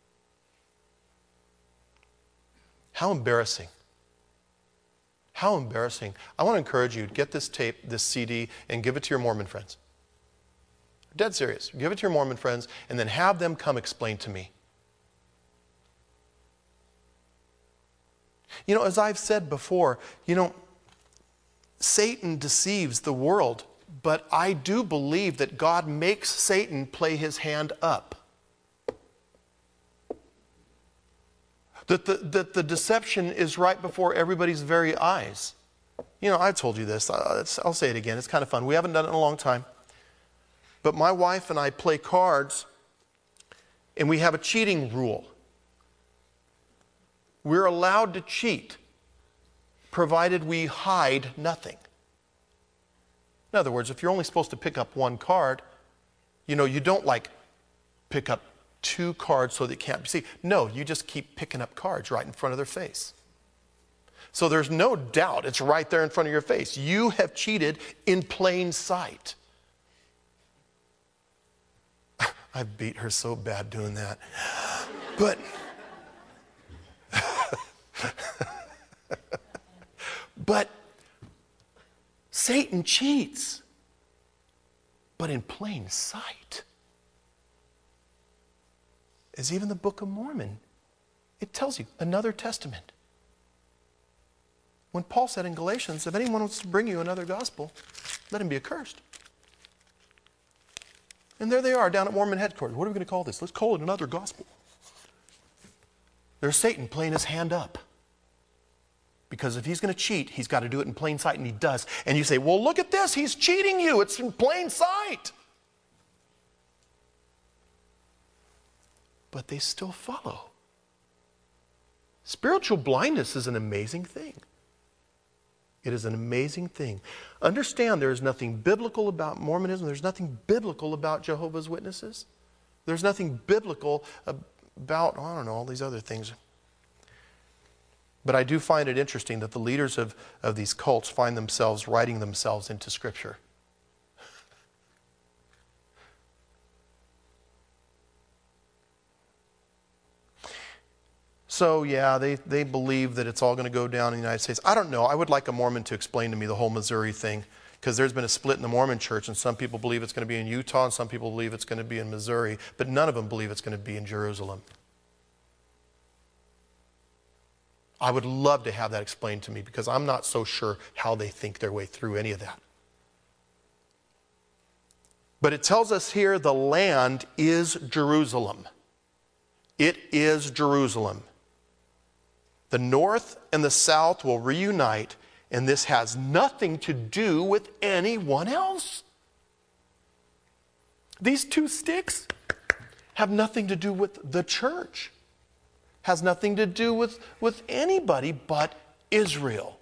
How embarrassing. How embarrassing. I want to encourage you to get this tape, this CD, and give it to your Mormon friends. Dead serious. Give it to your Mormon friends, and then have them come explain to me. You know, as I've said before, you know, Satan deceives the world, but I do believe that God makes Satan play his hand up. That the deception is right before everybody's very eyes. You know, I've told you this. I'll say it again. It's kind of fun. We haven't done it in a long time. But my wife and I play cards, and we have a cheating rule. We're allowed to cheat, provided we hide nothing. In other words, if you're only supposed to pick up one card, you know, you don't like pick up 2 cards so that it can't be seen. No, you just keep picking up cards right in front of their face. So there's no doubt it's right there in front of your face. You have cheated in plain sight. I beat her so bad doing that. But Satan cheats, but in plain sight. As even the Book of Mormon, it tells you, another testament. When Paul said in Galatians, if anyone wants to bring you another gospel, let him be accursed. And there they are down at Mormon headquarters. What are we going to call this? Let's call it another gospel. There's Satan playing his hand up. Because if he's going to cheat, he's got to do it in plain sight, and he does. And you say, well, look at this. He's cheating you. It's in plain sight. But they still follow. Spiritual blindness is an amazing thing. It is an amazing thing. Understand, there is nothing biblical about Mormonism. There's nothing biblical about Jehovah's Witnesses. There's nothing biblical about, I don't know, all these other things. But I do find it interesting that the leaders of these cults find themselves writing themselves into Scripture. So, yeah, they believe that it's all going to go down in the United States. I don't know. I would like a Mormon to explain to me the whole Missouri thing, because there's been a split in the Mormon church, and some people believe it's going to be in Utah, and some people believe it's going to be in Missouri, but none of them believe it's going to be in Jerusalem. I would love to have that explained to me, because I'm not so sure how they think their way through any of that. But it tells us here the land is Jerusalem. It is Jerusalem. The north and the south will reunite, and this has nothing to do with anyone else. These 2 sticks have nothing to do with the church. Has nothing to do with anybody but Israel.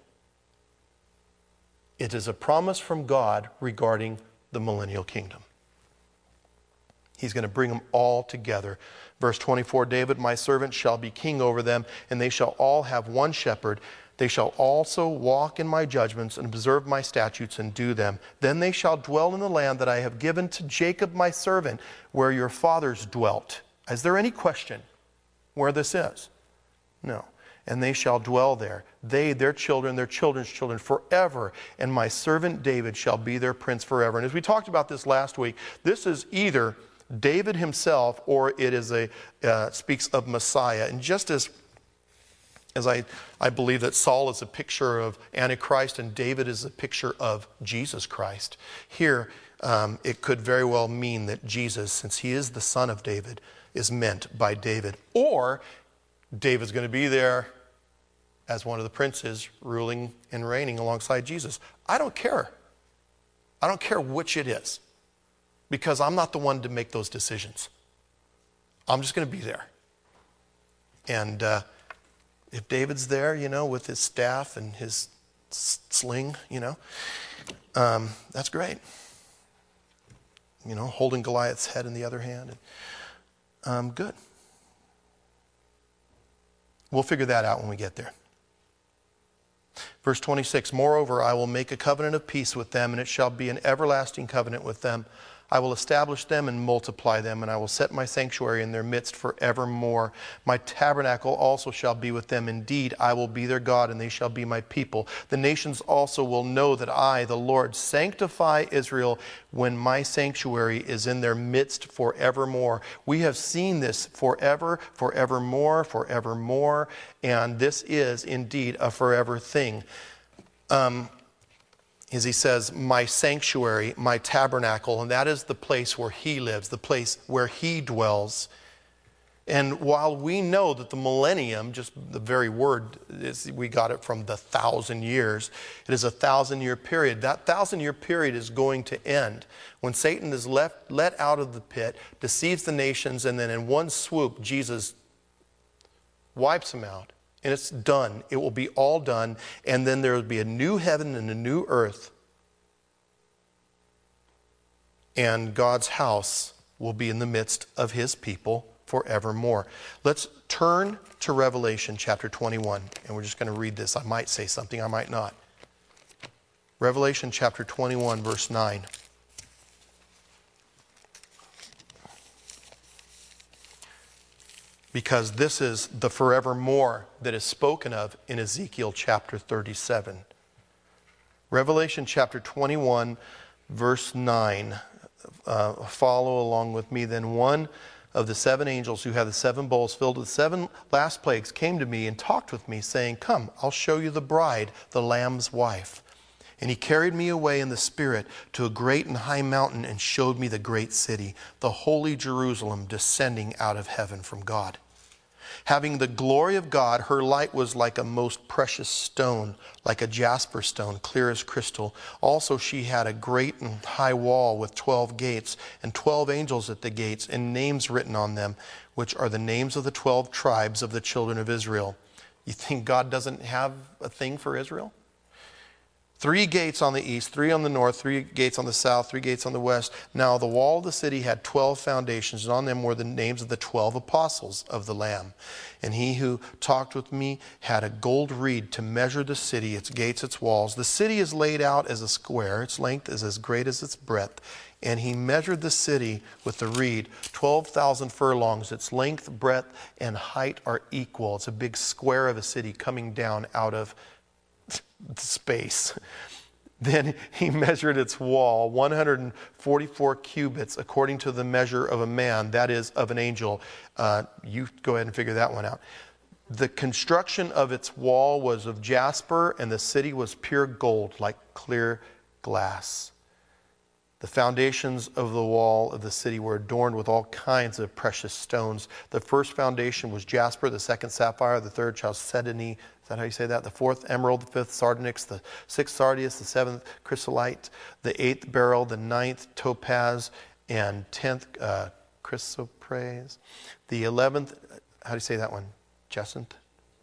It is a promise from God regarding the millennial kingdom. He's going to bring them all together. Verse 24, David, my servant, shall be king over them, and they shall all have one shepherd. They shall also walk in my judgments and observe my statutes and do them. Then they shall dwell in the land that I have given to Jacob my servant, where your fathers dwelt. Is there any question where this is? No. And they shall dwell there, they, their children, their children's children, forever. And my servant David shall be their prince forever. And as we talked about this last week, this is either David himself, or it is speaks of Messiah. And just as I believe that Saul is a picture of Antichrist and David is a picture of Jesus Christ, here it could very well mean that Jesus, since he is the son of David, is meant by David. Or David's going to be there as one of the princes, ruling and reigning alongside Jesus. I don't care. I don't care which it is, because I'm not the one to make those decisions. I'm just going to be there. And if David's there, you know, with his staff and his sling, you know, that's great. You know, holding Goliath's head in the other hand. Good. We'll figure that out when we get there. Verse 26, moreover, I will make a covenant of peace with them, and it shall be an everlasting covenant with them. I will establish them and multiply them, and I will set my sanctuary in their midst forevermore. My tabernacle also shall be with them. Indeed, I will be their God, and they shall be my people. The nations also will know that I, the Lord, sanctify Israel when my sanctuary is in their midst forevermore. We have seen this forever, forevermore, forevermore, and this is indeed a forever thing. As he says, my sanctuary, my tabernacle, and that is the place where he lives, the place where he dwells. And while we know that the millennium, just the very word, we got it from the 1,000 years, it is a 1,000-year period. That 1,000-year period is going to end when Satan is let out of the pit, deceives the nations, and then in one swoop, Jesus wipes them out. And it's done. It will be all done. And then there will be a new heaven and a new earth. And God's house will be in the midst of his people forevermore. Let's turn to Revelation chapter 21. And we're just going to read this. I might say something, I might not. Revelation chapter 21, verse 9. Because this is the forevermore that is spoken of in Ezekiel chapter 37. Revelation chapter 21, verse 9. Follow along with me. Then one of the seven angels who had the seven bowls filled with seven last plagues came to me and talked with me, saying, Come, I'll show you the bride, the Lamb's wife. And he carried me away in the Spirit to a great and high mountain and showed me the great city, the holy Jerusalem, descending out of heaven from God. Having the glory of God, her light was like a most precious stone, like a jasper stone, clear as crystal. Also she had a great and high wall with 12 gates, and 12 angels at the gates, and names written on them, which are the names of the 12 tribes of the children of Israel. You think God doesn't have a thing for Israel? 3 gates on the east, 3 on the north, 3 gates on the south, 3 gates on the west. Now the wall of the city had 12 foundations, and on them were the names of the 12 apostles of the Lamb. And he who talked with me had a gold reed to measure the city, its gates, its walls. The city is laid out as a square. Its length is as great as its breadth. And he measured the city with the reed, 12,000 furlongs. Its length, breadth, and height are equal. It's a big square of a city coming down out of space. Then he measured its wall, 144 cubits, according to the measure of a man, that is, of an angel. You go ahead and figure that one out. The construction of its wall was of jasper, and the city was pure gold, like clear glass. The foundations of the wall of the city were adorned with all kinds of precious stones. The first foundation was jasper, the second sapphire, the third chalcedony. Is that how you say that? The fourth emerald, the fifth sardonyx, the sixth sardius, the seventh chrysolite, the eighth beryl, the ninth topaz, and 10th chrysoprase. The 11th, how do you say that one? Jacinth?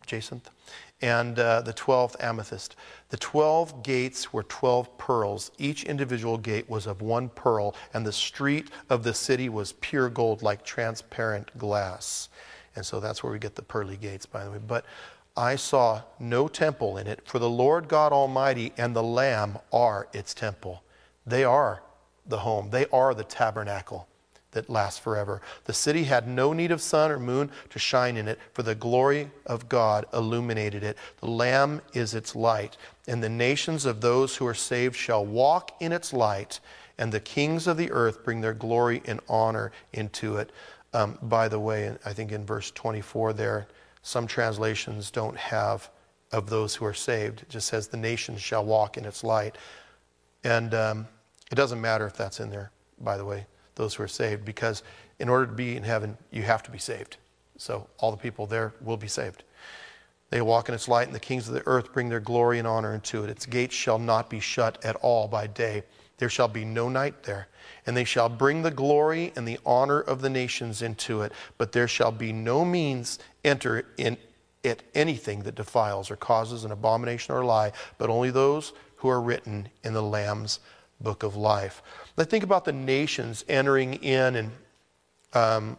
And the 12th amethyst. The 12 gates were 12 pearls. Each individual gate was of 1 pearl, and the street of the city was pure gold like transparent glass. And so that's where we get the pearly gates, by the way. But I saw no temple in it, for the Lord God Almighty and the Lamb are its temple. They are the home. They are the tabernacle that lasts forever. The city had no need of sun or moon to shine in it, for the glory of God illuminated it. The Lamb is its light, and the nations of those who are saved shall walk in its light, and the kings of the earth bring their glory and honor into it. By the way, I think in verse 24 there, some translations don't have of those who are saved. It just says the nations shall walk in its light. And it doesn't matter if that's in there, by the way, those who are saved, because in order to be in heaven, you have to be saved. So all the people there will be saved. They walk in its light, and the kings of the earth bring their glory and honor into it. Its gates shall not be shut at all by day. There shall be no night there. And they shall bring the glory and the honor of the nations into it. But there shall be no means enter in it anything that defiles or causes an abomination or lie, but only those who are written in the Lamb's book of life. Let's think about the nations entering in and,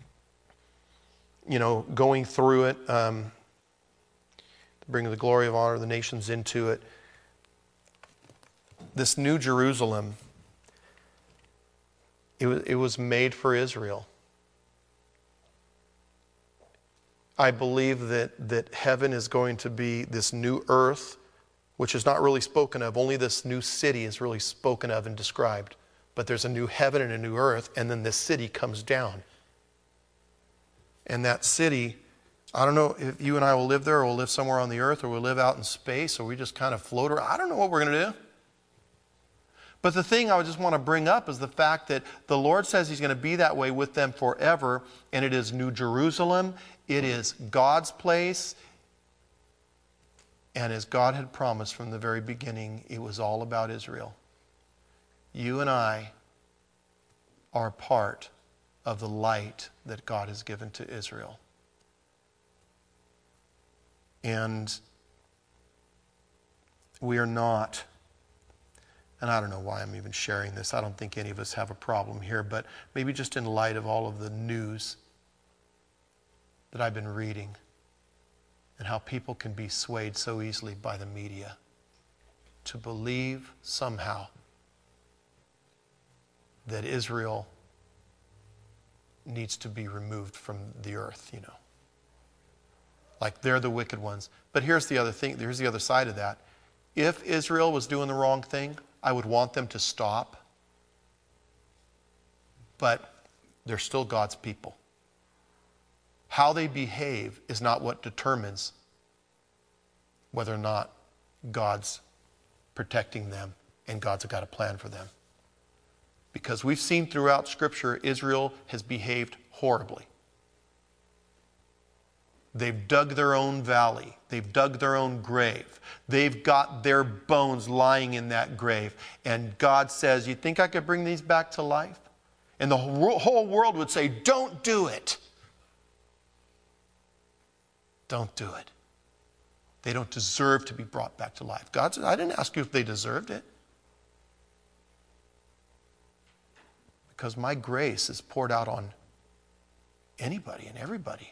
going through it, bringing the glory of honor of the nations into it. This new Jerusalem It was made for Israel. I believe that heaven is going to be this new earth, which is not really spoken of. Only this new city is really spoken of and described. But there's a new heaven and a new earth, and then this city comes down. And that city, I don't know if you and I will live there, or we'll live somewhere on the earth, or we'll live out in space, or we just kind of float around. I don't know what we're going to do. But the thing I just want to bring up is the fact that the Lord says He's going to be that way with them forever, and it is New Jerusalem. It is God's place. And as God had promised from the very beginning, it was all about Israel. You and I are part of the light that God has given to Israel. And we are not, and I don't know why I'm even sharing this. I don't think any of us have a problem here, but maybe just in light of all of the news that I've been reading and how people can be swayed so easily by the media to believe somehow that Israel needs to be removed from the earth, you know. Like they're the wicked ones. But here's the other thing, here's the other side of that. If Israel was doing the wrong thing, I would want them to stop. But they're still God's people. How they behave is not what determines whether or not God's protecting them and God's got a plan for them. Because we've seen throughout Scripture, Israel has behaved horribly. They've dug their own valley. They've dug their own grave. They've got their bones lying in that grave. And God says, you think I could bring these back to life? And the whole world would say, don't do it. Don't do it. They don't deserve to be brought back to life. God said, I didn't ask you if they deserved it. Because my grace is poured out on anybody and everybody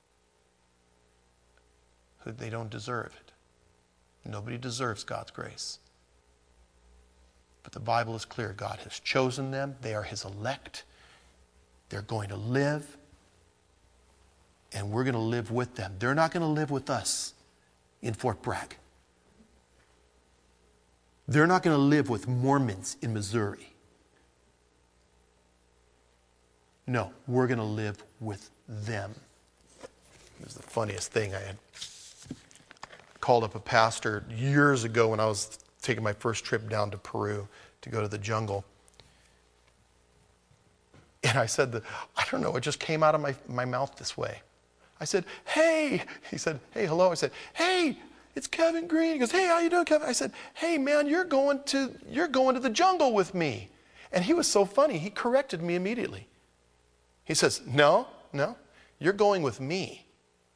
who they don't deserve it. Nobody deserves God's grace. But the Bible is clear. God has chosen them. They are His elect. They're going to live. And we're going to live with them. They're not going to live with us in Fort Bragg. They're not going to live with Mormons in Missouri. No, we're going to live with them. It was the funniest thing. I had called up a pastor years ago when I was taking my first trip down to Peru to go to the jungle. And I said, I don't know, it just came out of my mouth this way. I said, hey. He said, hey, hello. I said, hey, it's Kevin Green. He goes, hey, how you doing, Kevin? I said, hey, man, you're going to the jungle with me. And he was so funny. He corrected me immediately. He says, no, you're going with me.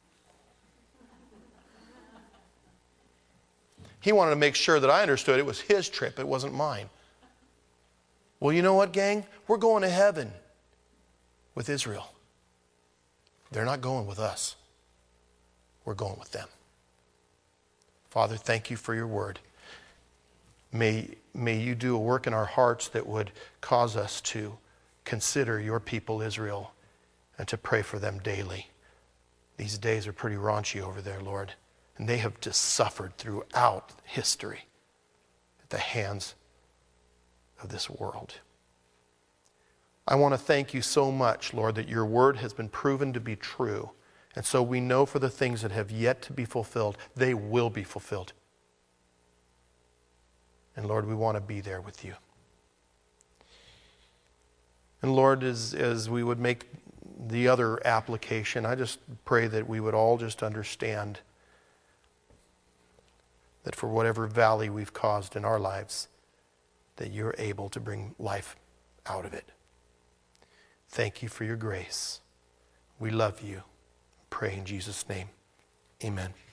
He wanted to make sure that I understood it was his trip, it wasn't mine. Well, you know what, gang? We're going to heaven with Israel. They're not going with us. We're going with them. Father, thank you for your word. May you do a work in our hearts that would cause us to consider your people Israel and to pray for them daily. These days are pretty raunchy over there, Lord. And they have just suffered throughout history at the hands of this world. I want to thank you so much, Lord, that your word has been proven to be true. And so we know for the things that have yet to be fulfilled, they will be fulfilled. And Lord, we want to be there with you. And Lord, as we would make the other application, I just pray that we would all just understand that for whatever valley we've caused in our lives, that you're able to bring life out of it. Thank you for your grace. We love you. Pray in Jesus' name. Amen.